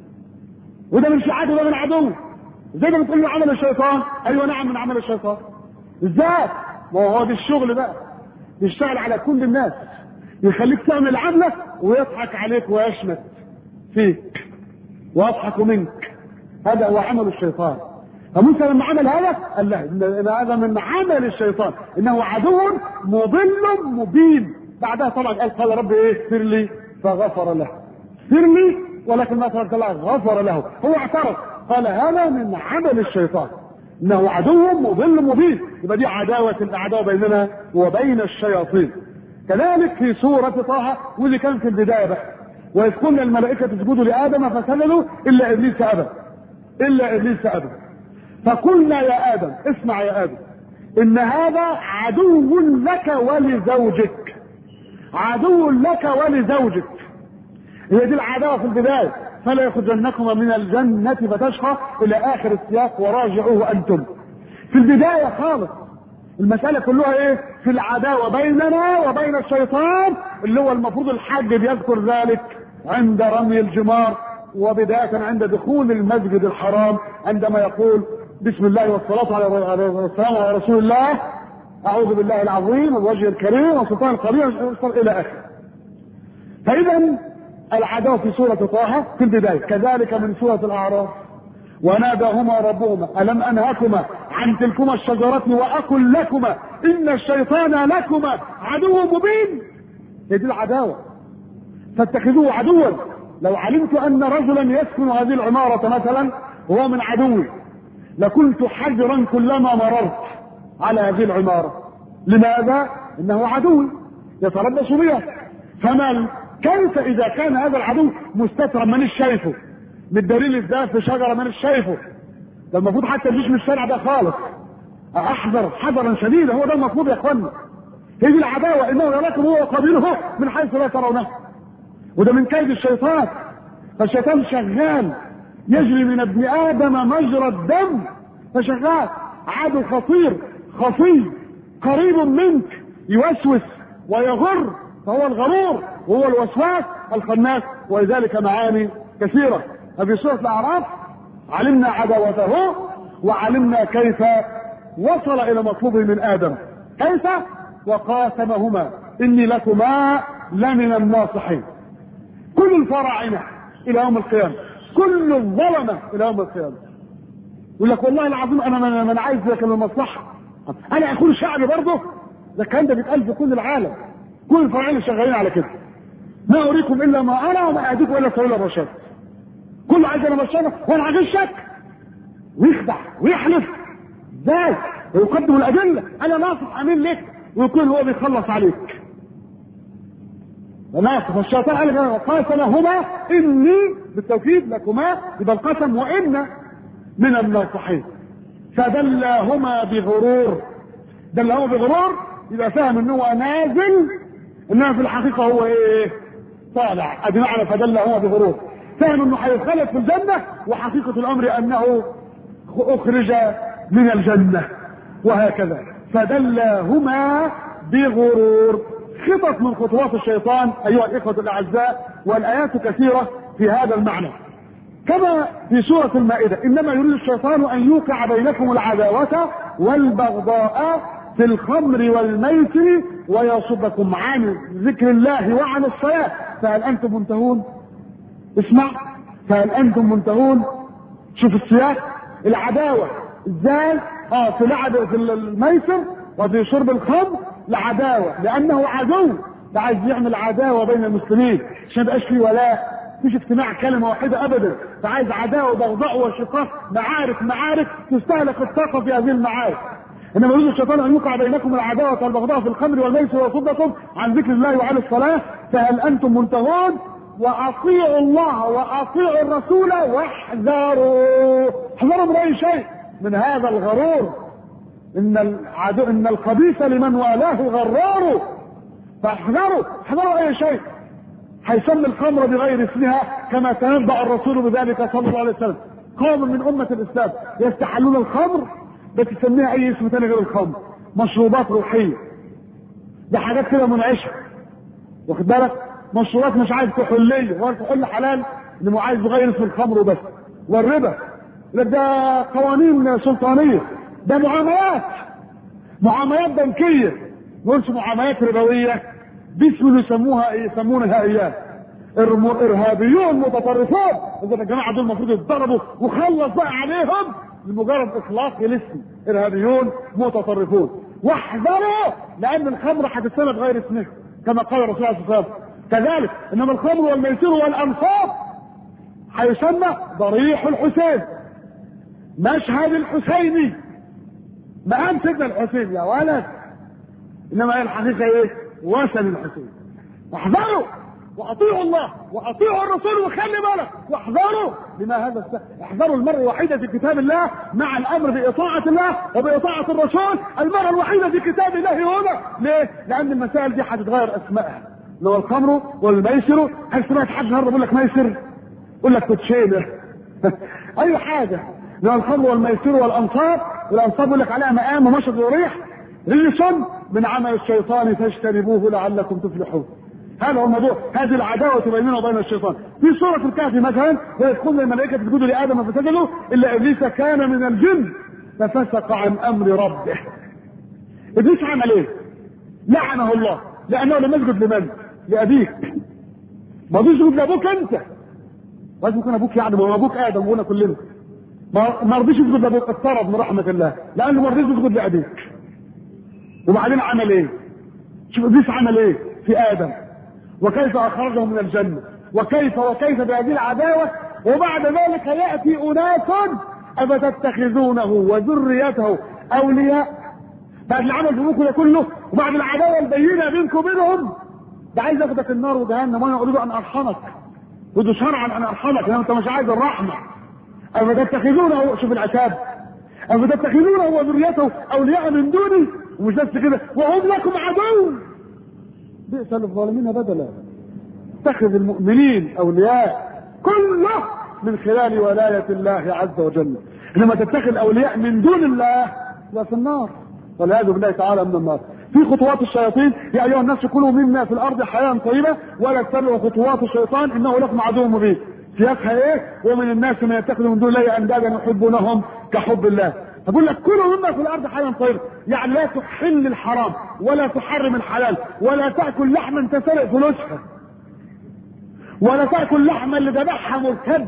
Speaker 1: وده من شيعته وده من عدوه. ازاي ده بتقول له عمل الشيطان؟ ايوه نعم من عمل الشيطان. ازاي؟ ما هو ده الشغل بقى، يشتغل على كل الناس، يخليك تعمل عمله ويضحك عليك ويشمت فيك ويضحك منك. هذا هو عمل الشيطان. فموسى لما عمل هذا قال له ان هذا من عمل الشيطان انه عدو مضل مبين. بعدها طبعا قال رب ايه؟ اغفر لي فغفر له. اغفر لي، ولكن ما ترك الله غفر له. هو اعترف قال هذا من عمل الشيطان انه عدو مضل مبين. يبقى دي العداوه بيننا وبين الشياطين. كذلك في سورة طه، واللي كان في البداية بقى، وإذ قلنا الملائكة اسجدوا لآدم فسجدوا إلا إبليس أبى، إلا إبليس أبى. فقلنا يا آدم، اسمع يا آدم، إن هذا عدو لك ولزوجك، عدو لك ولزوجك. هي دي العداوة في البداية. فلا يخرجنكما من الجنة فتشقى إلى آخر السياق وراجعوه أنتم. في البداية خالص المسألة كلها ايه؟ في العداوة بيننا وبين الشيطان، اللي هو المفروض الحج بيذكر ذلك عند رمي الجمار، وبداية عند دخول المسجد الحرام عندما يقول بسم الله والصلاة والسلام على رسول الله، اعوذ بالله العظيم ووجهه الكريم وسلطان القدير الى اخره. فاذا العداوة في سورة طه في البداية، كذلك من سورة الاعراف وناداهما ربهما ألم أنهكما عن تلكما الشجرة وأقل لكما إن الشيطان لكما عدو مبين. هي دي العداوة، فاتخذوه عدوا. لو علمت أن رجلا يسكن هذه العمارة مثلا وهو من عدوي لكنت حجرا كلما مررت على هذه العمارة. لماذا؟ إنه عدوي يتربص بها. فما كيف إذا كان هذا العدو مستترا من شايفه، بالدليل الذات في شجرة من شايفه، ده المفروض حتى مش من الشارع ده خالص، احذر حذرا شديدا. هو ده المفروض يا اخوانا. هي دي العداوة، انه يراكم هو وقبيله من حيث لا ترونه، وده من كيد الشيطان. فالشيطان شغال يجري من ابن ادم مجرى الدم، فشغال عدو خطير خفي قريب منك يوسوس ويغر، فهو الغرور وهو الوسواس الخناس، ولذلك معاني كثيرة. ففي سورة الأعراف علمنا عداوته وعلمنا كيف وصل إلى مطلوبه من آدم. كيف؟ وقاسمهما إني لكما لمن الناصحين. كل الفراعنة إلى يوم القيامة، كل الظلمة إلى يوم القيامة يقول لك والله العظيم أنا عايز لك المصلحة، أنا أكون شعبي برضه. ده الكلام ده بيتقال في كل العالم، كل الفراعنة شغالين على كده. ما أريكم إلا ما أرى وما أهديكم إلا سبيل الرشاد. كل عايز انا مشانك وانا عايزك، ويخدع ويحلف ازاي ويقدم الادله انا ناصح امين لك، ويكون هو بيخلص عليك. ناصح. الشيطان قال قاسمهما اني بالتوكيد لكما، يبقى القسم وان من الناصحين. فدلاهما بغرور. دلاهما بغرور يبقى فاهم ان هو نازل، انما في الحقيقه هو ايه؟ طالع. ادي معنى فدلاهما بغرور. فهم انه هيخلد في الجنة، وحقيقة الامر انه اخرج من الجنة، وهكذا. فدلاهما بغرور. خطط من خطوات الشيطان ايها الاخوة الاعزاء، والايات كثيرة في هذا المعنى. كما في سورة المائدة انما يريد الشيطان ان يوقع بينكم العداوة والبغضاء في الخمر والميسر ويصدكم عن ذكر الله وعن الصلاة فهل انتم منتهون؟ اسمع، فهل انتم منتهون؟ شوف السياق. العداوة ازاي؟ في لعب في الميسر وفي شرب الخمر العداوة، لانه عدو. ده عايز يعمل عداوة بين المسلمين عشان ميبقاش فيه ولاء، مفيش اجتماع كلمة واحدة ابدا. فعايز عداوة وبغضاء وشقاق، معارك تستهلك الطاقة في هذه المعارك. انما يريد الشيطان ان يوقع بينكم العداوة والبغضاء في الخمر والميسر ويصدكم عن ذكر الله وعن الصلاة فهل انتم منتهون؟ واطيعوا الله واطيعوا الرسول واحذروا. احذروا من اي شيء من هذا الغرور. ان الخبيث لمن والاه غرار. فاحذروا اي شيء. هيسمي الخمر بغير اسمها كما تنبأ الرسول بذلك صلى الله عليه وسلم. قوم من امة الاسلام يستحلون الخمر بس يسميها اي اسم ثاني غير الخمر، مشروبات روحية. ده حاجات كده منعشة، واخد بالك؟ مشروبات مش عايز كحولية، هو الكحول حلال انه عايز بغير اسم الخمر وبس. والربا ده قوانين سلطانية، ده معاملات بنكية، ما نقولش معاملات ربوية باسم يسمونها اياه ارهابيون متطرفون. اذا الجماعة دول المفروض يتضربوا وخلص بقى عليهم لمجرد اطلاق الاسم، ارهابيون متطرفون. واحذروا لان الخمر هتتسمى بغير اسمها كما قال الرسول عليه الصلاة والسلام. كذلك انما الخمر والميسر والانصاب هيسمى ضريح الحسين، مشهد الحسيني، مقام سيدنا الحسين يا ولد. انما هي الحقيقه ايه؟ وثن الحسين. واحذروا واطيعوا الله واطيعوا الرسول، وخلي بالك واحذروا. لما هذا احذروا المرة الوحيدة في كتاب الله مع الامر باطاعة الله وباطاعة الرسول، المرة الوحيدة في كتاب الله هنا. ليه؟ لان المسائل دي هتتغير اسمائها. لو الخمر والميسر، هل سمعت حد النهارده بيقول لك ميسر؟ يقول لك كوتشينه اي حاجه. لو الخمر والميسر والانصاب يقول لك عليها مقام ومشهد وريح، رجس من عمل الشيطان فاجتنبوه لعلكم تفلحون. هذا هو الموضوع، هذه العداوه بيننا وبين الشيطان. في سوره الكهف مثلا ويقول الملائكه اسجدوا لادم فسجدوا الا ابليس كان من الجن ففسق عن امر ربه. ابليس عمل ايه؟ لعنه الله لانه لم يسجد لمن؟ لابيك. ما تسجد لابوك انت، لازم يكون ابوك، يعني ما هو ابوك ادم وهنا كلنا. ما رضيش يسجد لابوك، اضطرب من رحمه الله لانه ما رضيش يسجد لابيك. وبعدين عمل ايه؟ شوف ابليس عمل ايه في ادم، وكيف اخرجه من الجنه، وكيف بهذه العداوه. وبعد ذلك ياتي اناس افتتخذونه وذريته اولياء بعد اللي عمل فيكم ده كله، وبعد العداوه البينه بينكم وبينهم، ده عايز ياخدك النار وجهنم، وانا اريد ان ارحمك، اريد شرعا ان ارحمك لان انت مش عايز الرحمه. افتتخذونه، شوف العتاب، افتتخذونه وذريته اولياء من دوني، ومش بس كده وهم لكم عدو بئس للظالمين بدلا. اتخذ المؤمنين اولياء كله من خلال ولايه الله عز وجل، انما تتخذ اولياء من دون الله لا في النار والعياذ بالله تعالى من النار. في خطوات الشياطين، يا ايها الناس كلوا مما في الارض حياه طيبه ولا تتبعوا خطوات الشيطان انه لكم عدو مبين. سياقها ايه؟ ومن الناس من يتخذ من دون الله اندادا يحبونهم كحب الله. اقول لك كلوا مما في الارض حياه طيبه، يعني لا تحل الحرام ولا تحرم الحلال، ولا تاكل لحما تسرق فلوسها، ولا تاكل لحما اللي ذبحها مرتد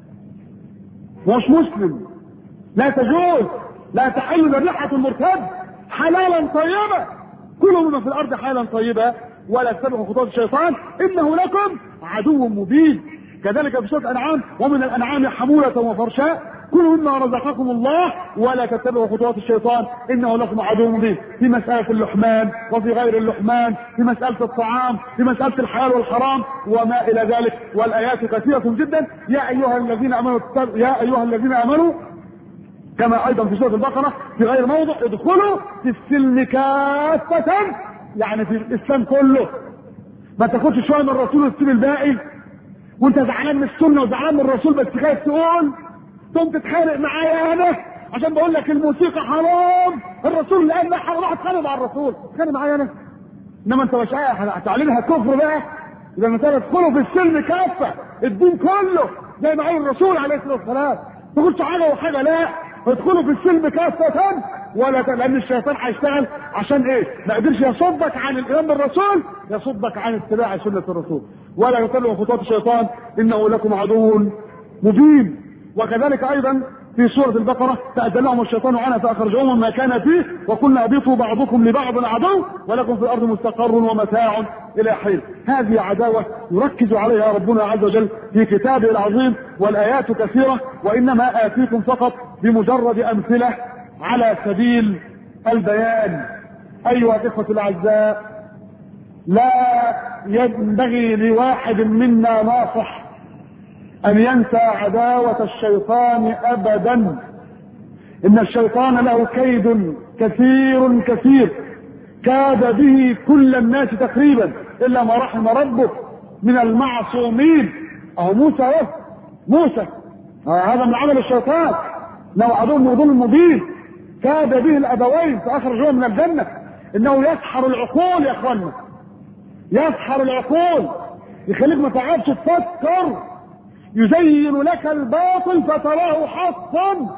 Speaker 1: مش مسلم، لا تجوز، لا تحل ذبيحه المرتد حلالا طيبا. كلوا مما في الارض حلالا طيبا ولا تتبعوا خطوات الشيطان انه لكم عدو مبين. كذلك في سوره الانعام ومن الانعام حمولة وفرشاء كلوا مما رزقكم الله ولا تتبعوا خطوات الشيطان انه لكم عدو مبين. في مسألة اللحمان وفي غير اللحمان، في مسألة الطعام، في مسألة الحلال والحرام وما الى ذلك، والايات كثيرة جدا. يا ايها الذين امنوا كما ايضا في سورة البقرة في غير موضع ادخلوا في السلم كافة، يعني في الاسلام كله. ما تاخدش شوية من الرسول وتسيب الباقي وانت زعلان من السنة وزعلان من الرسول بس خايف تقول تقوم تتخانق معايا انا عشان بقول لك الموسيقى حرام، الرسول اللي قال لا حرام، راح تتخانق مع الرسول، تتخانق معايا انا. انما انت مش هتعلنها كفر بقى، اذا انت تدخلوا في السلم كافة، الدين كله زي ما قال الرسول عليه الصلاة والسلام، ما تقولش حاجة وحاجة، لا ادخلوا في السلم كافة ولا لان الشيطان هيشتغل عشان ايه؟ ما قدرش يصدك عن الايمان بالرسول، يصدك عن اتباع سنة الرسول. ولا تتبعوا خطوات الشيطان انه لكم عدو مبين. وكذلك ايضا في سورة البقرة فأزلهم الشيطان عنها فأخرجهم مما كان فيه وقلنا اهبطوا بعضكم لبعض عدو ولكم في الأرض مستقر ومتاع إلى حين. هذه عداوة يركز عليها ربنا عز وجل في كتابه العظيم، والآيات كثيرة، وإنما آتيكم فقط بمجرد أمثلة على سبيل البيان. أيها الإخوة الأعزاء، لا ينبغي لواحد منا ناصح أن ينسى عداوة الشيطان أبدا. إن الشيطان له كيد كثير كاد به كل الناس تقريبا إلا ما رحم ربه من المعصومين. أهو موسى هذا من عمل الشيطان، له عدو مبين كاد به الأبوين فأخرجوه من الجنة. إنه يسحر العقول يا أخوانا، يسحر العقول، يخليك ما تعرفش تفكر، يزين لك الباطل فتراه حقا،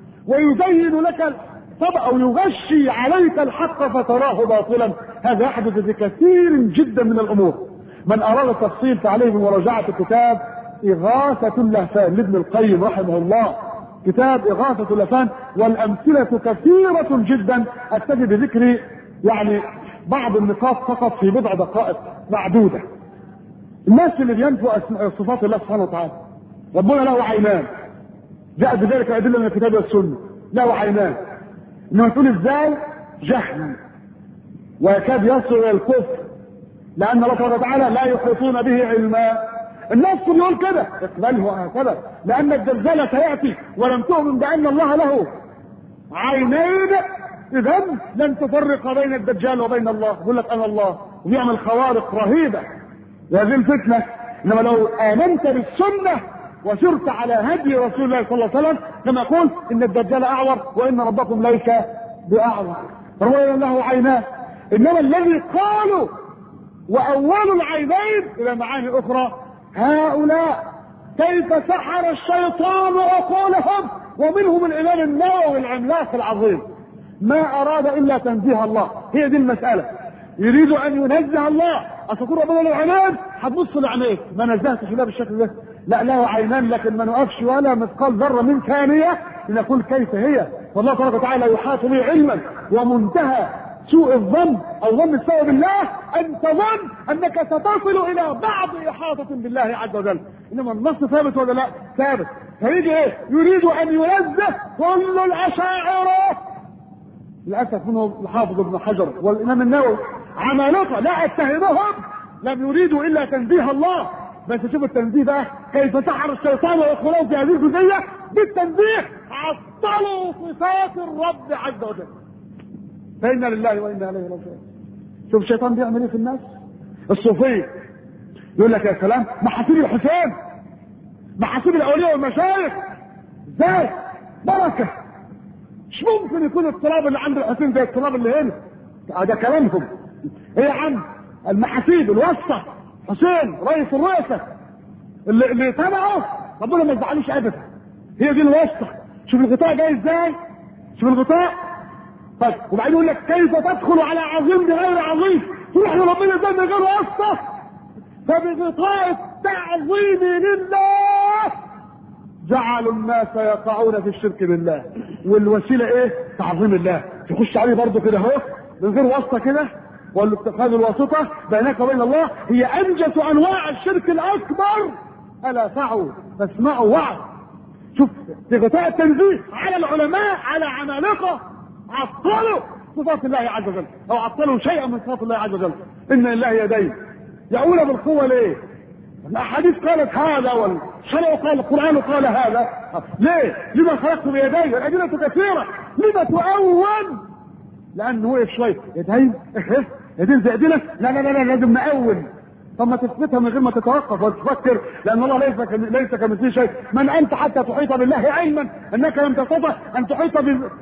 Speaker 1: ويزين لك او يغشي عليك الحق فتراه باطلا. هذا يحدث في كثير جدا من الامور. من اراد التفصيل فعليه بمراجعة كتاب اغاثة اللهفان لابن القيم رحمه الله، كتاب اغاثة اللهفان، والامثلة كثيرة جدا. اكتفي بذكر يعني بعض النقاط فقط في بضع دقائق معدودة. الناس اللي بينفوا صفات الله سبحانه وتعالى، ربنا له عينان، جاء بذلك أدلة من الكتاب والسنة، له عينان. انما تقول ازاي؟ جهل ويكاد يصل الى الكفر، لان الله سبحانه وتعالى لا يحيطون به علما. الناس يقول كده اقبله هكذا، لان الدجال سياتي ولم تؤمن بان الله له عينين، اذا لن تفرق بين الدجال وبين الله. يقول لك انا الله ويعمل خوارق رهيبه لهذه الفتنه. انما لو امنت بالسنه وسرت على هدي رسول الله صلى الله عليه وسلم كما يقول ان الدجال اعور وان ربكم ليس باعور، فهو له عينان. انما الذي قالوا واول العينين الى معاني اخرى، هؤلاء كيف سحر الشيطان عقولهم، ومنهم الامام النووي العملاق العظيم ما اراد الا تنزيه الله. هي دي المساله، يريد ان ينزه الله. اصل ربنا له عينين هتبص لعينيك، ما نزهتش الله بالشكل ده، لا له عينان لكن ما نقفش ولا مثقال ذره من ثانيه لنقول كيف هي، والله تبارك وتعالى يحاط به علما. ومنتهى سوء الظن او ظن السوء بالله ان تظن انك ستصل الى بعض احاطه بالله عز وجل، انما النص ثابت ولا لا؟ ثابت. فيجي ايه؟ يريد ان ينزه كل الاشاعره، للاسف منهم الحافظ ابن حجر والامام النووي عمالقه لا اتهمهم، لم يريدوا الا تنزيه الله. بس شوف التنزيه بقى كيف سحر الشيطان ويدخلون في هذه الجزئيه بالتنزيه، عطلوا صفات الرب عز وجل. فإنا لله وإنا إليه راجعون. شوف الشيطان بيعمل ايه في الناس. الصوفيه يقول لك يا سلام محاسيب الحسين، محاسيب الاولياء والمشايخ، ازاي؟ بركه. مش ممكن يكون التراب اللي عند الحسين زي التراب اللي هنا. ده كلامهم. ايه يا عم؟ المحاسيب الوسطى حسين رئيس الرئاسه اللي تبعه ربنا ما يزعلوش ابدا. هي دي الوسطى. شوف الغطاء جاي ازاي؟ شوف الغطاء. طيب وبعدين يقول لك كيف تدخل على عظيم بغير عظيم؟ تروح لربنا ازاي من غير واسطه؟ فبغطاء التعظيم لله جعلوا الناس يقعون في الشرك بالله، والوسيله ايه؟ تعظيم الله. تخش عليه برضه كده اهو من غير واسطه كده، والاتخاذ الواسطه بينك وبين الله هي انجس انواع الشرك الاكبر. الا فعوا فاسمعوا وعوا. شوف في غطاء التنزيه على العلماء على عمالقه عطلوا صفات الله عز وجل، او عطلوا شيئا من صفات الله عز وجل. ان لله يدين يعول بالقوه. ليه؟ الاحاديث قالت هذا والشرع قال القران قال هذا. ليه؟ لما خلقت بيدي؟ الادله كثيره. لما تؤول؟ لانه وقف شويه يدين يدين زي ايدينا. لا لا لا لازم نأول. طب ما تثبتها من غير ما تتوقف وتفكر، لان الله ليس كمثله شيء. من انت حتى تحيط بالله علما؟ انك لم تستطع ان تحيط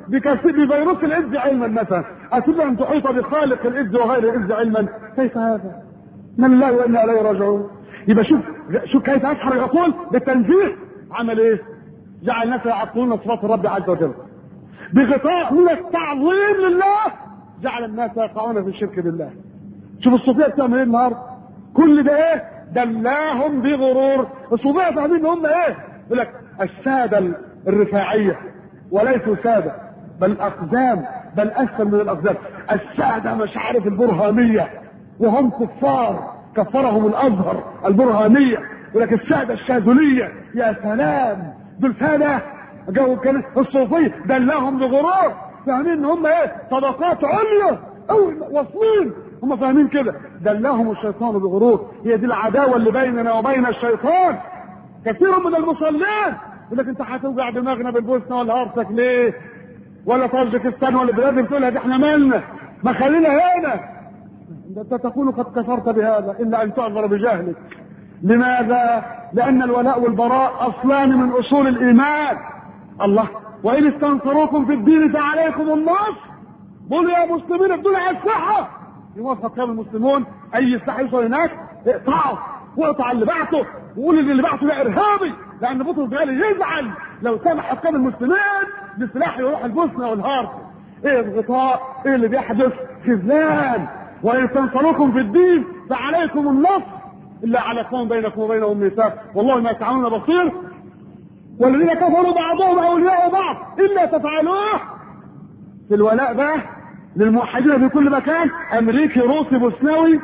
Speaker 1: بفيروس الايدز علما مثلا، اتستطيع ان تحيط بخالق الايدز وغير الايدز علما؟ كيف هذا؟ من الله وانا اليه راجعون. يبقى شوف كيف اسحر العقول بالتنزيه. عمل ايه؟ جعل الناس يعطلون صفات الرب عز وجل بغطاء من التعظيم لله، جعل الناس يقعون في الشرك بالله. شوف الصوفيه بتعمل ايه النهارده؟ كل ده ايه؟ دلاهم بغرور. الصوفيه فاهمين ان هم ايه؟ يقول لك الساده الرفاعيه وليسوا ساده بل اقزام، بل اسفل من الاقزام. الساده مش عارف البرهانيه وهم كفار كفرهم الازهر البرهانيه. يقول لك الساده الشاذليه. يا سلام دول ساده. جو كان الصوفيه دلاهم بغرور، فاهمين ان هم ايه؟ طبقات عليا او واصلين. هم فاهمين كده. دلاهم الشيطان بغرور. هي دي العداوه اللي بيننا وبين الشيطان. كثير من المصلين يقول لك انت هتوجع دماغنا بالبوسنه ولا هرسك ليه؟ ولا طاجكستان ولا بلاد بتقولها دي احنا مالنا؟ ما خلينا هنا. انت تقول قد كفرت بهذا الا ان تعذر بجهلك. لماذا؟ لان الولاء والبراء اصلان من اصول الايمان. الله وان استنصروكم في الدين فعليكم النصر. قولوا يا مسلمين ادوا لي الصحه. يوافق كام المسلمون اي سلاح يوصل هناك اقطعه واقطع اللي بعته وقول ان اللي بعته ده ارهابي، لان بطرس غالي يزعل لو سمح حكام المسلمين بسلاح يروح البوسنه والهرب. ايه الغطاء؟ ايه اللي بيحدث؟ خذلان. وان استنصروكم في الدين فعليكم النصر الا على قوم بينكم وبينهم ميثاق والله ما تعملون بصير. والذين كفروا بعضهم اولياء بعض الا تفعلوه. في الولاء بقى للموحدين في كل مكان، امريكي روسي بوسنوي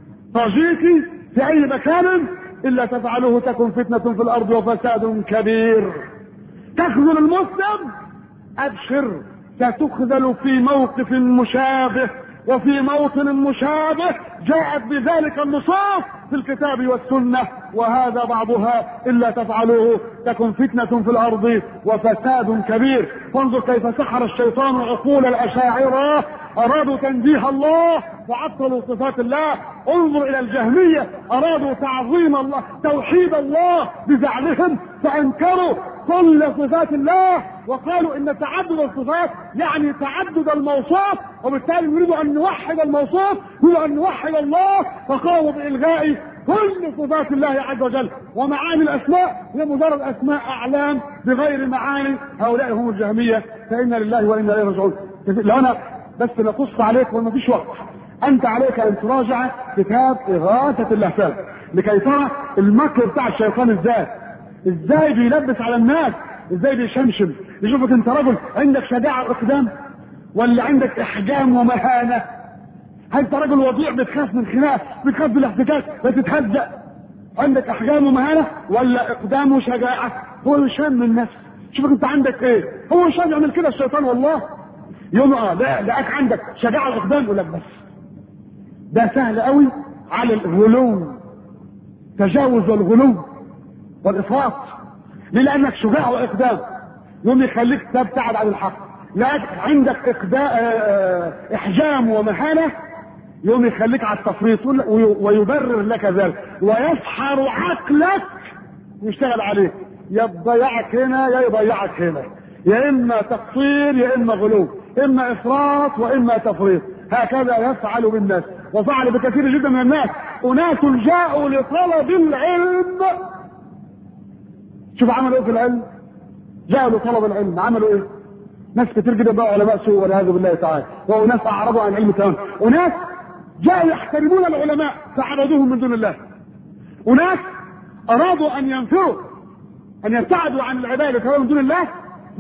Speaker 1: طاجيكي في اي مكان، الا تفعلوه تكن فتنه في الارض وفساد كبير. تخذل المسلم ابشر ستخذل في موقف مشابه وفي موطن مشابه جاءت بذلك النصوص في الكتاب والسنه، وهذا بعضها الا تفعلوه تكن فتنه في الارض وفساد كبير. فانظر كيف سحر الشيطان عقول الاشاعره، ارادوا تنزيه الله وعطلوا صفات الله. انظر الى الجهميه، ارادوا تعظيم الله توحيد الله بزعمهم فانكروا كل صفات الله وقالوا ان تعدد الصفات يعني تعدد الموصوف، وبالتالي يريدوا ان نوحد الموصوف، يريدوا ان نوحد الله، فقاموا بالغاء كل صفات الله عز وجل. ومعاني الاسماء هي مجرد اسماء اعلام بغير معاني. هؤلاء هم الجهميه. فانا لله وانا اليه راجعون. لو انا بس نقص عليك وما فيش وقت، انت عليك ان تراجع كتاب اغاثه اللهفان لكي ترى المكر بتاع الشيطان ازاي بيلبس على الناس ازاي بيشمشم، يشوفك انت رجل عندك شجاعه اقدام ولا عندك احجام ومهانه. هل انت رجل وضيع بتخاف من خناق، بتخاف من الاحتكاك، بتتهزأ، عندك احجام ومهانه ولا اقدام وشجاعه؟ هو يشم النفس، شوفك انت عندك ايه. هو مش يعمل كده الشيطان والله. يوم لا لقاك عندك شجاعه اقدام يقول لك بس ده سهل قوي على الغلو، تجاوز الغلو والافراط. ليه؟ لانك شجاع واقدام، يوم يخليك تبتعد عن الحق. لقاك عندك احجام ومهانه، يوم يخليك على التفريط ويبرر لك ذلك ويسحر عقلك ويشتغل عليك، يا تضيعك هنا يا يضيعك هنا، يا اما تقصير يا اما غلو، اما افراط واما تفريط. هكذا يفعل بالناس، وفعل بكثير جدا من الناس. اناس جاءوا لطلب العلم، شوف عملوا ايه في العلم. جاءوا لطلب العلم عملوا ايه؟ ناس كتير جدا بقى علماء سوء والعياذ بالله تعالى، وناس اعرضوا عن العلم تماما، وناس جاءوا يحترمون العلماء فعبدوهم من دون الله، وناس ارادوا ان ينفروا ان يبتعدوا عن العباده من دون الله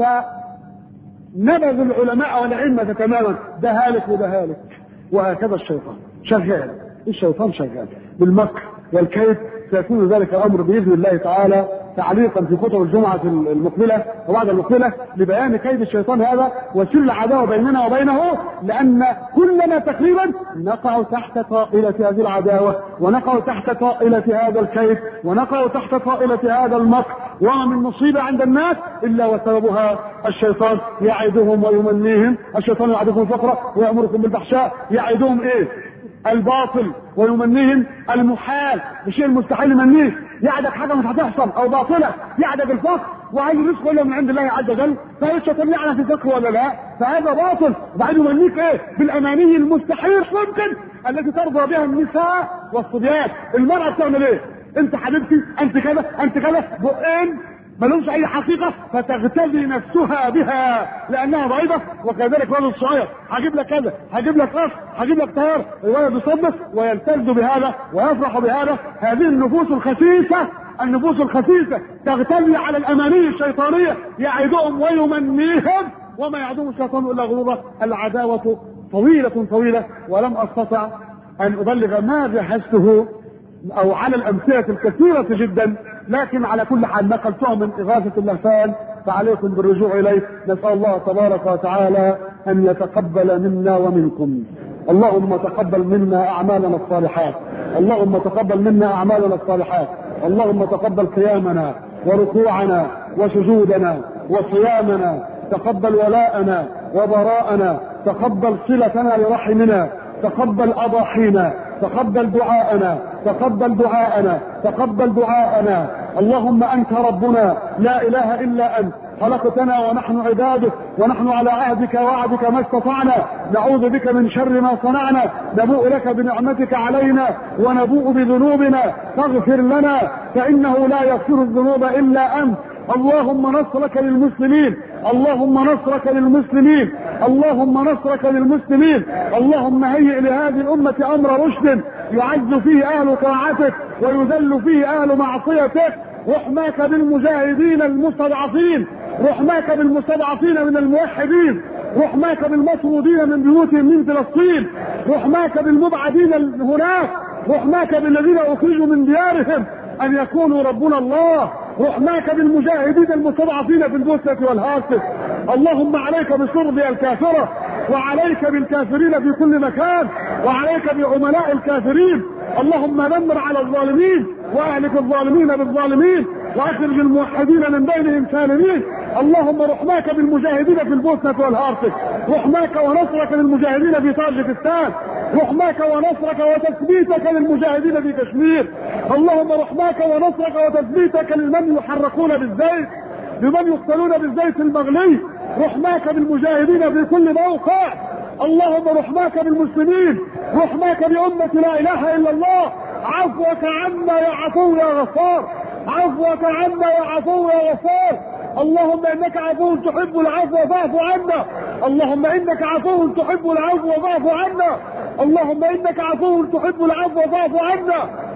Speaker 1: فنبذوا العلماء والعلم تماما. ده هالك وده هالك. وهكذا الشيطان شغال، الشيطان شغال بالمكر والكيد. سيكون ذلك الامر باذن الله تعالى تعليقا في خطب الجمعه المقبله وبعد المقبله لبيان كيد الشيطان هذا وسر العداوه بيننا وبينه، لان كلنا تقريبا نقع تحت طائله هذه العداوه، ونقع تحت طائله هذا الكيد، ونقع تحت طائله هذا المكر. وما من مصيبه عند الناس الا وسببها الشيطان، يعدهم ويمنيهم. الشيطان يعدكم الفقر ويامركم بالفحشاء، يعدهم ايه؟ الباطل، ويمنيهم المحال، الشيء المستحيل يمنيه. يعدك حاجه مش هتحصل او باطله، يعدك الفقر، وهل الرزق الا من عند الله عز وجل. فالشيطان يعلم في فقر ولا لا؟ فهذا باطل. وبعدين يمنيك ايه؟ بالاماني المستحيل ممكن التي ترضى بها النساء والصبيان. المراه بتعمل ايه؟ انت حبيبتي، انت كذا، انت كذا، بقين ملوش اي حقيقه فتغتذي نفسها بها لانها ضعيفه. وكذلك ولد الصغير، هجيب لك كذا، هجيب لك قص، هجيب لك طيار، الولد يصدق ويلتز بهذا ويفرح بهذا. هذه النفوس الخسيسه، النفوس الخسيسه تغتذي على الاماني الشيطانيه، يعدهم ويمنيهم وما يعدهم الشيطان الا غرورا. العداوه طويله طويله، ولم استطع ان ابلغ ما بحثته او على الامثله الكثيره جدا، لكن على كل حال نقلتها من اغاثه اللهفان، فعليكم بالرجوع اليه. نسال الله تبارك وتعالى ان يتقبل منا ومنكم. اللهم تقبل منا اعمالنا الصالحات، اللهم تقبل منا اعمالنا الصالحات، اللهم تقبل قيامنا وركوعنا وسجودنا وصيامنا، تقبل ولاءنا وبراءنا، تقبل صلتنا لرحمنا، تقبل اضاحينا، تقبل دعاءنا، تقبل دعاءنا، تقبل دعاءنا. اللهم انت ربنا لا اله الا انت، خلقتنا ونحن عبادك، ونحن على عهدك ووعدك ما استطعنا، نعوذ بك من شر ما صنعنا، نبوء لك بنعمتك علينا ونبوء بذنوبنا، فاغفر لنا فانه لا يغفر الذنوب الا انت. اللهم نصرك للمسلمين، اللهم نصرك للمسلمين، اللهم نصرك للمسلمين. اللهم هيئ لهذه الامه امر رشد يعز فيه اهل طاعتك ويذل فيه اهل معصيتك. رحماك بالمجاهدين المستضعفين، رحماك بالمستضعفين من الموحدين، رحماك بالمطرودين من بيوتهم من فلسطين، رحماك بالمبعدين هناك، رحماك بالذين اخرجوا من ديارهم ان يكونوا ربنا الله، رحماك بالمجاهدين المستضعفين في البوسنة والهرسك. اللهم عليك بشرب الكافرة، وعليك بالكافرين في كل مكان، وعليك بعملاء الكافرين. اللهم دمر على الظالمين واهلك الظالمين بالظالمين، واخرج الموحدين من بينهم سالمين. اللهم رحماك بالمجاهدين في البوسنة والهرسك، رحماك ونصرك للمجاهدين في طاجكستان، رحماك ونصرك وتثبيتك للمجاهدين في كشمير. اللهم رحماك ونصرك وتثبيتك لمن يحرقون بالزيت، لمن يقتلون بالزيت المغلي، رحماك بالمجاهدين في كل موقع. اللهم رحماك بالمسلمين، رحماك بأمة لا اله الا الله. عفوك عنا يا عفو يا غفار، عفوك عنا يا عفو يا غفار. اللهم انك عفو تحب العفو فاعف عنا، اللهم انك عفو تحب العفو فاعف عنا، اللهم انك عفو تحب العفو فاعف عنا.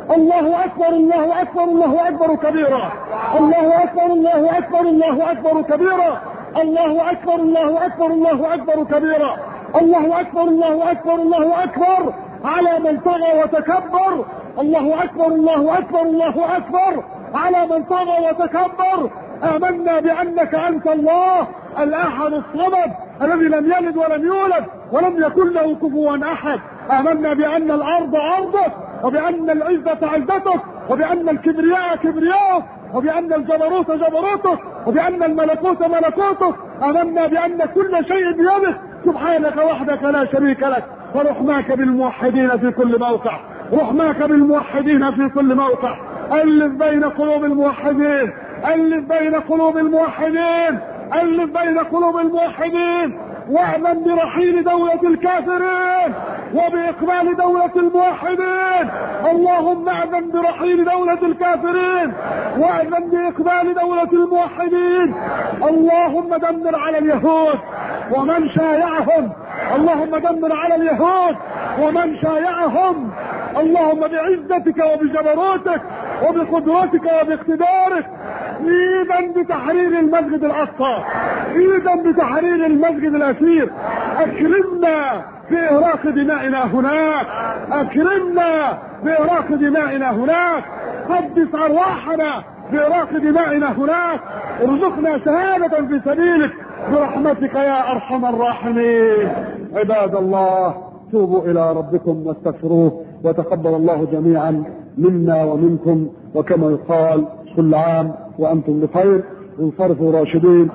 Speaker 1: الله أكبر الله أكبر الله أكبر كبيرا. الله أكبر الله أكبر الله أكبر كبيرا. الله أكبر الله أكبر الله أكبر كبيرا. الله أكبر الله أكبر الله أكبر على من طغى وتكبر. الله أكبر الله أكبر الله أكبر على من طغى وتكبر. آمنا بأنك أنت الله الأحد الصمد الذي لم يلد ولم يولد ولم يكن له كفوا أحد. آمنا بأن الأرض أرضك وبأن العزة عزتك وبأن الكبرياء كبرياءك وبأن الجبروت جبروتك وبأن الملكوت ملكوتك. آمنا بأن كل شيء بيدك سبحانك وحدك لا شريك لك. ورحماك بالموحدين في كل موقع. رحماك بالموحدين في كل موقع. ألف بين قلوب الموحدين. ألف بين قلوب الموحدين. ألف بين قلوب الموحدين. واعلم برحيل دولة الكافرين وبإقبال دولة الموحدين. اللهم اعلم برحيل دولة الكافرين واعلم بإقبال دولة الموحدين. اللهم دمر على اليهود ومن شايعهم. اللهم دمر على اليهود ومن شايعهم. اللهم بعزتك وبجبروتك وبقدرتك وباقتدارك ايدا بتحرير المسجد الاقصى، ايدا بتحرير المسجد الاسير. اكرمنا باراق دمائنا هناك. اكرمنا باراق دمائنا هناك. قدس ارواحنا باراق دمائنا هناك. ارزقنا شهادة في سبيلك برحمتك يا ارحم الراحمين. عباد الله توبوا الى ربكم واستغفروه وتقبل الله جميعا منا ومنكم. وكما يقال كل عام وانتم بخير. انصرفوا راشدين.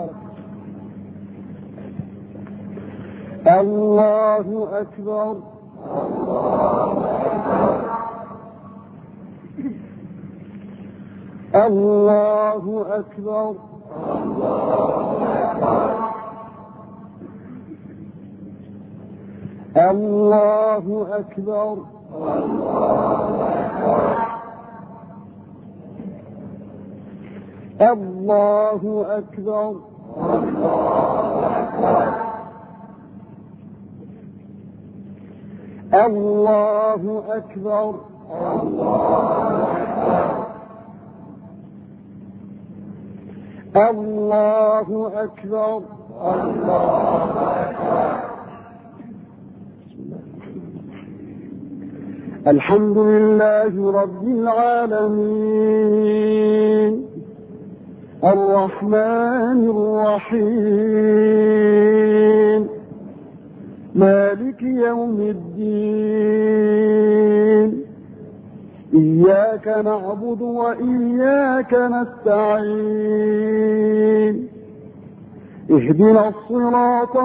Speaker 1: الله اكبر. الله اكبر. الله اكبر. الله اكبر. الله اكبر. الله اكبر. الحمد لله رب العالمين الرحمن الرحيم مالك يوم الدين. إياك نعبد وإياك نستعين. اهدنا الصراط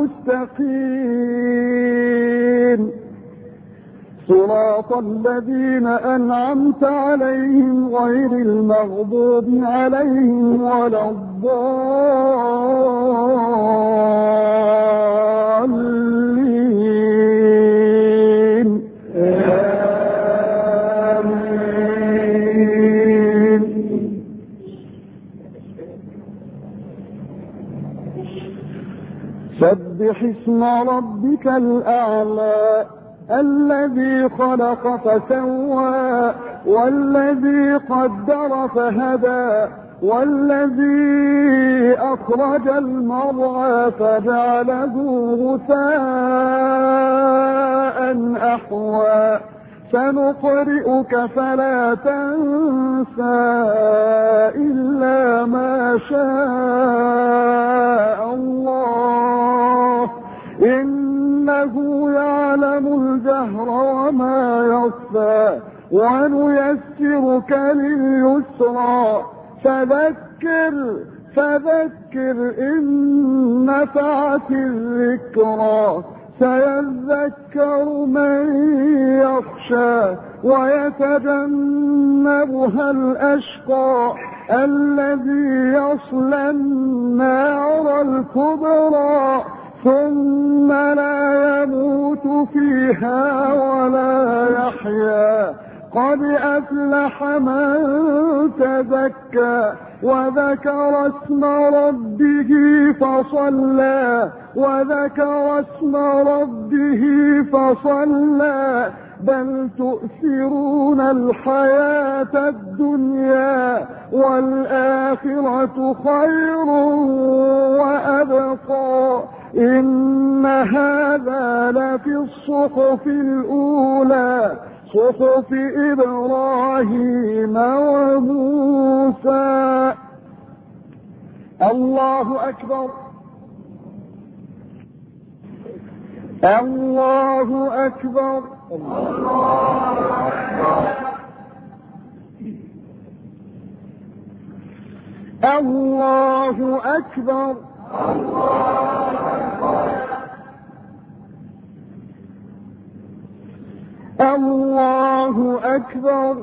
Speaker 1: المستقيم صراط الذين أنعمت عليهم غير المغضوب عليهم ولا الضالين. آمين. سبح اسم ربك الأعلى الذي خلق فسوى والذي قدر فهدى والذي أخرج المرعى فجعله غثاء أحوى. سنقرئك فلا تنسى إلا ما شاء الله إنه يعلم الجهر وما يخفى. ونيسرك لليسرى فذكر إن نفعت الذكرى. سيذكر من يخشى ويتجنبها الأشقى الذي يصلى النار الكبرى ثم لا يموت فيها ولا يحيا. قد أفلح من تزكى وذكر اسم ربه فصلى بل تؤثرون الحياة الدنيا والآخرة خير وأبقى إن هذا لفي الصحف الأولى صحف إبراهيم وموسى. الله أكبر الله أكبر الله أكبر الله أكبر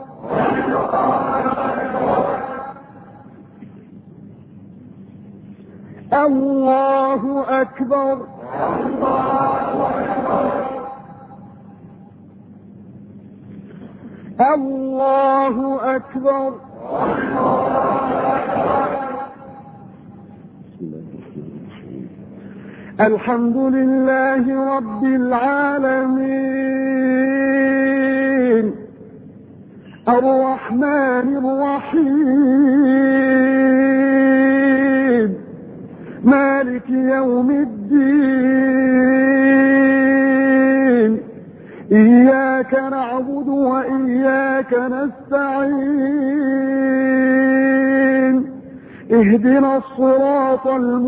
Speaker 1: الله أكبر الله أكبر. الحمد لله رب العالمين الرحمن الرحيم مالك يوم الدين إياك نعبد وإياك نستعين اهدنا الصراط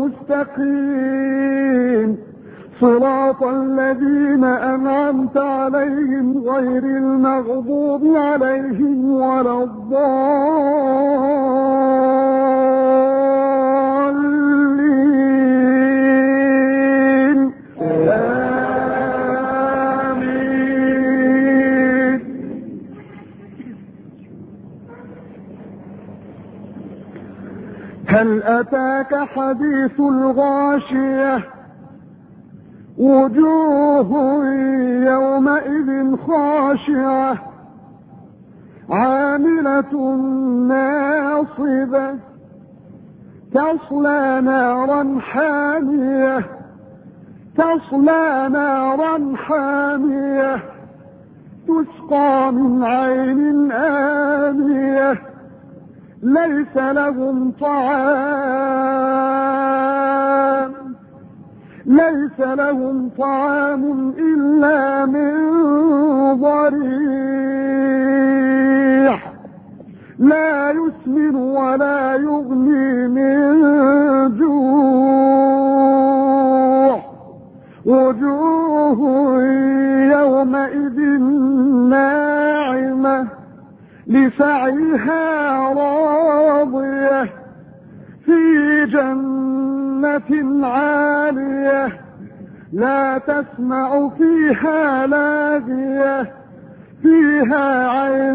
Speaker 1: المستقيم صراط الذين أنعمت عليهم غير المغضوب عليهم ولا الضالين آمين. هل أتاك حديث الغاشية وجوه يومئذ خاشعة عاملة ناصبة تصلى نارا حامية تسقى من عين آنية ليس لهم طعام إلا من ضريع لا يسمن ولا يغني من جوع وجوه يومئذ ناعمة لسعيها راضية في جنة عالية لا تسمع فيها لاغية فيها عين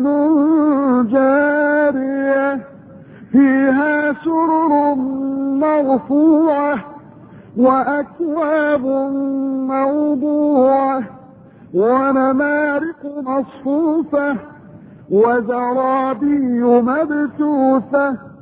Speaker 1: جارية فيها سرر مرفوعة وأكواب موضوعة ونمارق مصفوفة وزرابي مبثوثة